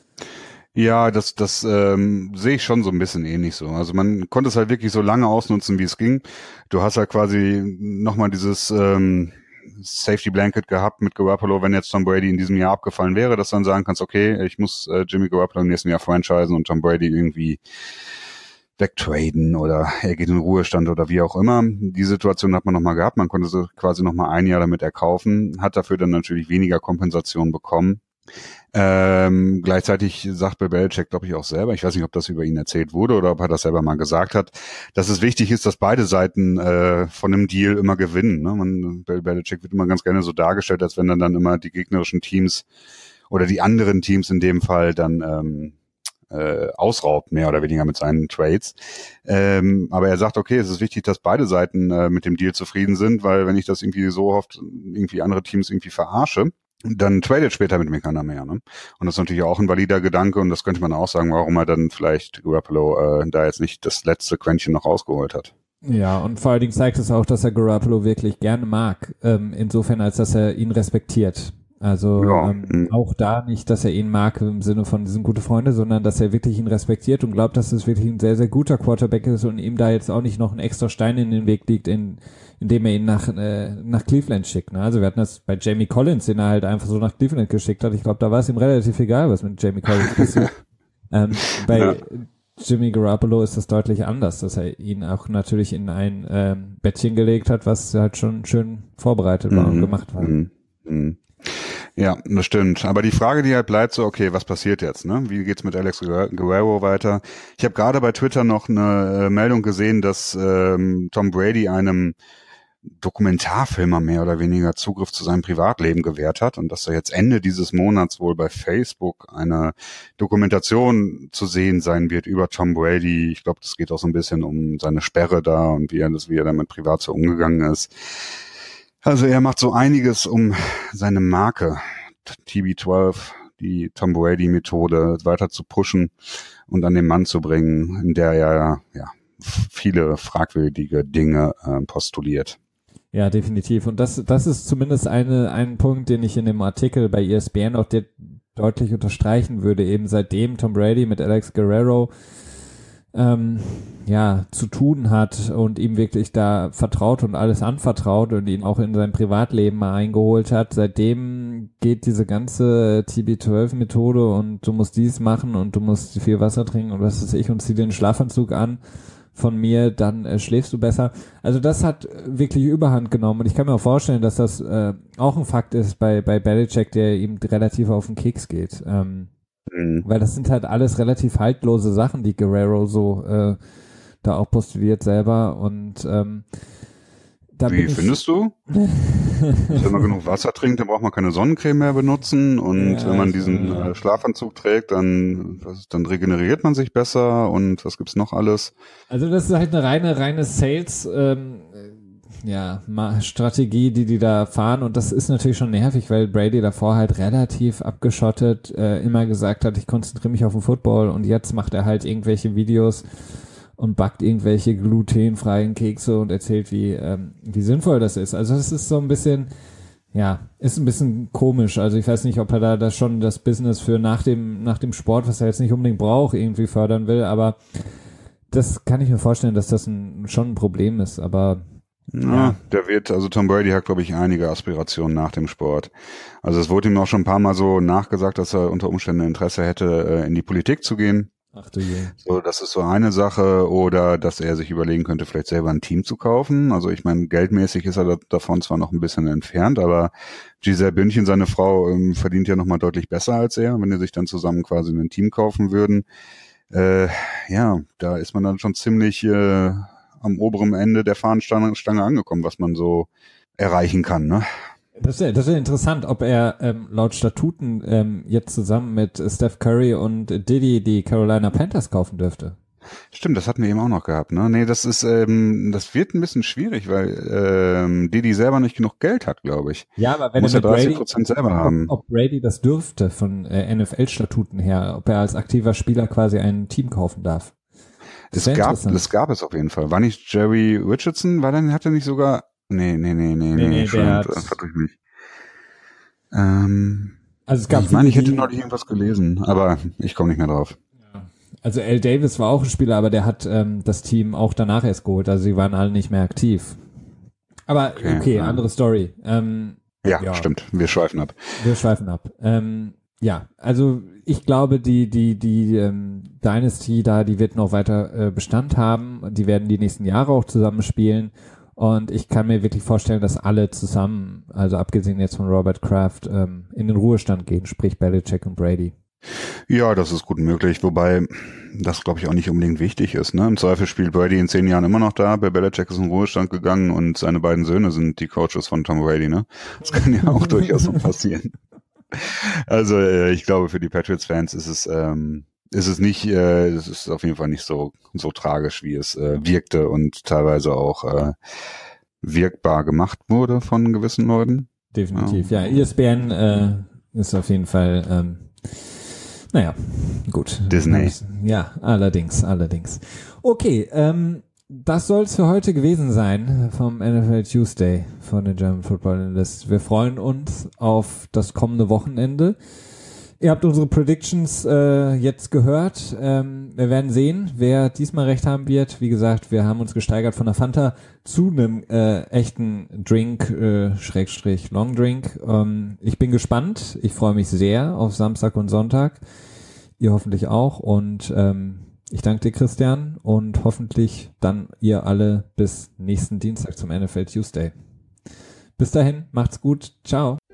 Ja, das das ähm, sehe ich schon so ein bisschen ähnlich so. Also man konnte es halt wirklich so lange ausnutzen, wie es ging. Du hast halt quasi nochmal dieses ähm, Safety Blanket gehabt mit Garoppolo, wenn jetzt Tom Brady in diesem Jahr abgefallen wäre, dass du dann sagen kannst, okay, ich muss äh, Jimmy Garoppolo im nächsten Jahr franchisen und Tom Brady irgendwie wegtraden oder er geht in den Ruhestand oder wie auch immer. Die Situation hat man nochmal gehabt. Man konnte so quasi nochmal ein Jahr damit erkaufen, hat dafür dann natürlich weniger Kompensation bekommen. Ähm, gleichzeitig sagt Bill Belichick, glaube ich, auch selber, ich weiß nicht, ob das über ihn erzählt wurde oder ob er das selber mal gesagt hat, dass es wichtig ist, dass beide Seiten äh, von einem Deal immer gewinnen. Ne? Man, Bill Belichick wird immer ganz gerne so dargestellt, als wenn er dann immer die gegnerischen Teams oder die anderen Teams in dem Fall dann ähm, äh, ausraubt, mehr oder weniger mit seinen Trades. Ähm, aber er sagt, okay, es ist wichtig, dass beide Seiten äh, mit dem Deal zufrieden sind, weil wenn ich das irgendwie so oft irgendwie andere Teams irgendwie verarsche, dann tradet später mit mir keiner mehr. Ne? Und das ist natürlich auch ein valider Gedanke und das könnte man auch sagen, warum er dann vielleicht Garoppolo äh, da jetzt nicht das letzte Quäntchen noch rausgeholt hat. Ja, und vor allen Dingen zeigt es auch, dass er Garoppolo wirklich gerne mag, ähm, insofern als dass er ihn respektiert. Also Ja, ähm, auch da nicht, dass er ihn mag im Sinne von, die sind gute Freunde, sondern dass er wirklich ihn respektiert und glaubt, dass es wirklich ein sehr, sehr guter Quarterback ist und ihm da jetzt auch nicht noch ein extra Stein in den Weg liegt, in, indem er ihn nach äh, nach Cleveland schickt. Ne? Also wir hatten das bei Jamie Collins, den er halt einfach so nach Cleveland geschickt hat. Ich glaube, da war es ihm relativ egal, was mit Jamie Collins passiert. ähm, bei ja. Jimmy Garoppolo ist das deutlich anders, dass er ihn auch natürlich in ein ähm, Bettchen gelegt hat, was halt schon schön vorbereitet war mhm. und gemacht war. Mhm. Mhm. Ja, das stimmt. Aber die Frage, die halt bleibt, so, okay, was passiert jetzt? Ne? Wie geht's mit Alex Guerrero weiter? Ich habe gerade bei Twitter noch eine äh, Meldung gesehen, dass ähm, Tom Brady einem Dokumentarfilmer mehr oder weniger Zugriff zu seinem Privatleben gewährt hat und dass er jetzt Ende dieses Monats wohl bei Facebook eine Dokumentation zu sehen sein wird über Tom Brady. Ich glaube, das geht auch so ein bisschen um seine Sperre da und wie er das, wie er damit privat so umgegangen ist. Also er macht so einiges, um seine Marke T B zwölf, die Tom Brady Methode weiter zu pushen und an den Mann zu bringen, in der er ja viele fragwürdige Dinge äh, postuliert. Ja, definitiv. Und das, das ist zumindest eine, ein Punkt, den ich in dem Artikel bei E S P N auch de- deutlich unterstreichen würde. Eben seitdem Tom Brady mit Alex Guerrero ähm, ja, zu tun hat und ihm wirklich da vertraut und alles anvertraut und ihn auch in sein Privatleben mal eingeholt hat, seitdem geht diese ganze T B zwölf Methode und du musst dies machen und du musst viel Wasser trinken und was weiß ich und zieh den Schlafanzug an von mir, dann äh, schläfst du besser. Also das hat wirklich Überhand genommen und ich kann mir auch vorstellen, dass das äh, auch ein Fakt ist bei bei Belichick, der ihm relativ auf den Keks geht. Ähm, mhm. Weil das sind halt alles relativ haltlose Sachen, die Guerrero so äh, da auch postuliert selber und ähm, da Wie findest du? Wenn man genug Wasser trinkt, dann braucht man keine Sonnencreme mehr benutzen und ja, wenn man diesen äh, Schlafanzug trägt, dann, was, dann regeneriert man sich besser und was gibt's noch alles? Also das ist halt eine reine, reine Sales ähm, ja, Strategie, die die da fahren und das ist natürlich schon nervig, weil Brady davor halt relativ abgeschottet äh, immer gesagt hat, ich konzentriere mich auf den Football und jetzt macht er halt irgendwelche Videos und backt irgendwelche glutenfreien Kekse und erzählt, wie ähm, wie sinnvoll das ist. Also das ist so ein bisschen, ja, ist ein bisschen komisch. Also ich weiß nicht, ob er da das schon das Business für nach dem nach dem Sport, was er jetzt nicht unbedingt braucht, irgendwie fördern will, aber das kann ich mir vorstellen, dass das ein, schon ein Problem ist, aber ja, ja, der wird, also Tom Brady hat, glaube ich, einige Aspirationen nach dem Sport. Also es wurde ihm auch schon ein paar Mal so nachgesagt, dass er unter Umständen Interesse hätte, in die Politik zu gehen. Ach du je. So, das ist so eine Sache, oder dass er sich überlegen könnte, vielleicht selber ein Team zu kaufen. Also ich meine, geldmäßig ist er da, davon zwar noch ein bisschen entfernt, aber Gisele Bündchen, seine Frau, ähm, verdient ja nochmal deutlich besser als er, wenn die sich dann zusammen quasi ein Team kaufen würden. Äh, ja, da ist man dann schon ziemlich äh, am oberen Ende der Fahnenstange Stange angekommen, was man so erreichen kann, ne? Das ist, das ist interessant, ob er ähm, laut Statuten ähm, jetzt zusammen mit Steph Curry und Diddy die Carolina Panthers kaufen dürfte. Stimmt, das hatten wir eben auch noch gehabt, ne? Nee, das ist, ähm, das wird ein bisschen schwierig, weil ähm, Diddy selber nicht genug Geld hat, glaube ich. Ja, aber wenn muss er ja dreißig Prozent selber haben. Ob, ob Brady das dürfte von äh, N F L-Statuten her, ob er als aktiver Spieler quasi ein Team kaufen darf. Das, das gab, das gab es auf jeden Fall. War nicht Jerry Richardson? War dann, hat er nicht sogar, nee, nee, nee, nee, nee, nee schon, hat, das ich mich. Ähm, also es gab ich meine, ich hätte noch irgendwas gelesen, aber ich komme nicht mehr drauf. Also Al Davis war auch ein Spieler, aber der hat ähm, das Team auch danach erst geholt, also sie waren alle nicht mehr aktiv. Aber okay, okay ja. andere Story. Ähm, ja, ja, stimmt, wir schweifen ab. Wir schweifen ab. Ähm, ja, also ich glaube, die die die ähm, Dynasty da, die wird noch weiter äh, Bestand haben. Die werden die nächsten Jahre auch zusammenspielen. Und ich kann mir wirklich vorstellen, dass alle zusammen, also abgesehen jetzt von Robert Kraft, ähm, in den Ruhestand gehen, sprich Belichick und Brady. Ja, das ist gut möglich, wobei das, glaube ich, auch nicht unbedingt wichtig ist. Ne? Im Zweifel spielt Brady in zehn Jahren immer noch da, Bill Belichick ist in den Ruhestand gegangen und seine beiden Söhne sind die Coaches von Tom Brady. Ne? Das kann ja auch durchaus noch passieren. Also äh, ich glaube, für die Patriots-Fans ist es ähm, ist es nicht, äh, es ist auf jeden Fall nicht so so tragisch, wie es äh, wirkte und teilweise auch äh, wirkbar gemacht wurde von gewissen Leuten. Definitiv, ja. ja E S P N äh, ist auf jeden Fall, ähm, naja, gut. Disney. Ja, allerdings, allerdings. Okay, ähm, das soll es für heute gewesen sein vom N F L Tuesday von den German Football Analysts. Wir freuen uns auf das kommende Wochenende. Ihr habt unsere Predictions äh, jetzt gehört. Ähm, wir werden sehen, wer diesmal recht haben wird. Wie gesagt, wir haben uns gesteigert von der Fanta zu einem äh, echten Drink, äh, Schrägstrich Long Drink. Ähm, ich bin gespannt. Ich freue mich sehr auf Samstag und Sonntag. Ihr hoffentlich auch. Und ähm, ich danke dir, Christian. Und hoffentlich dann ihr alle bis nächsten Dienstag zum N F L Tuesday. Bis dahin, macht's gut. Ciao.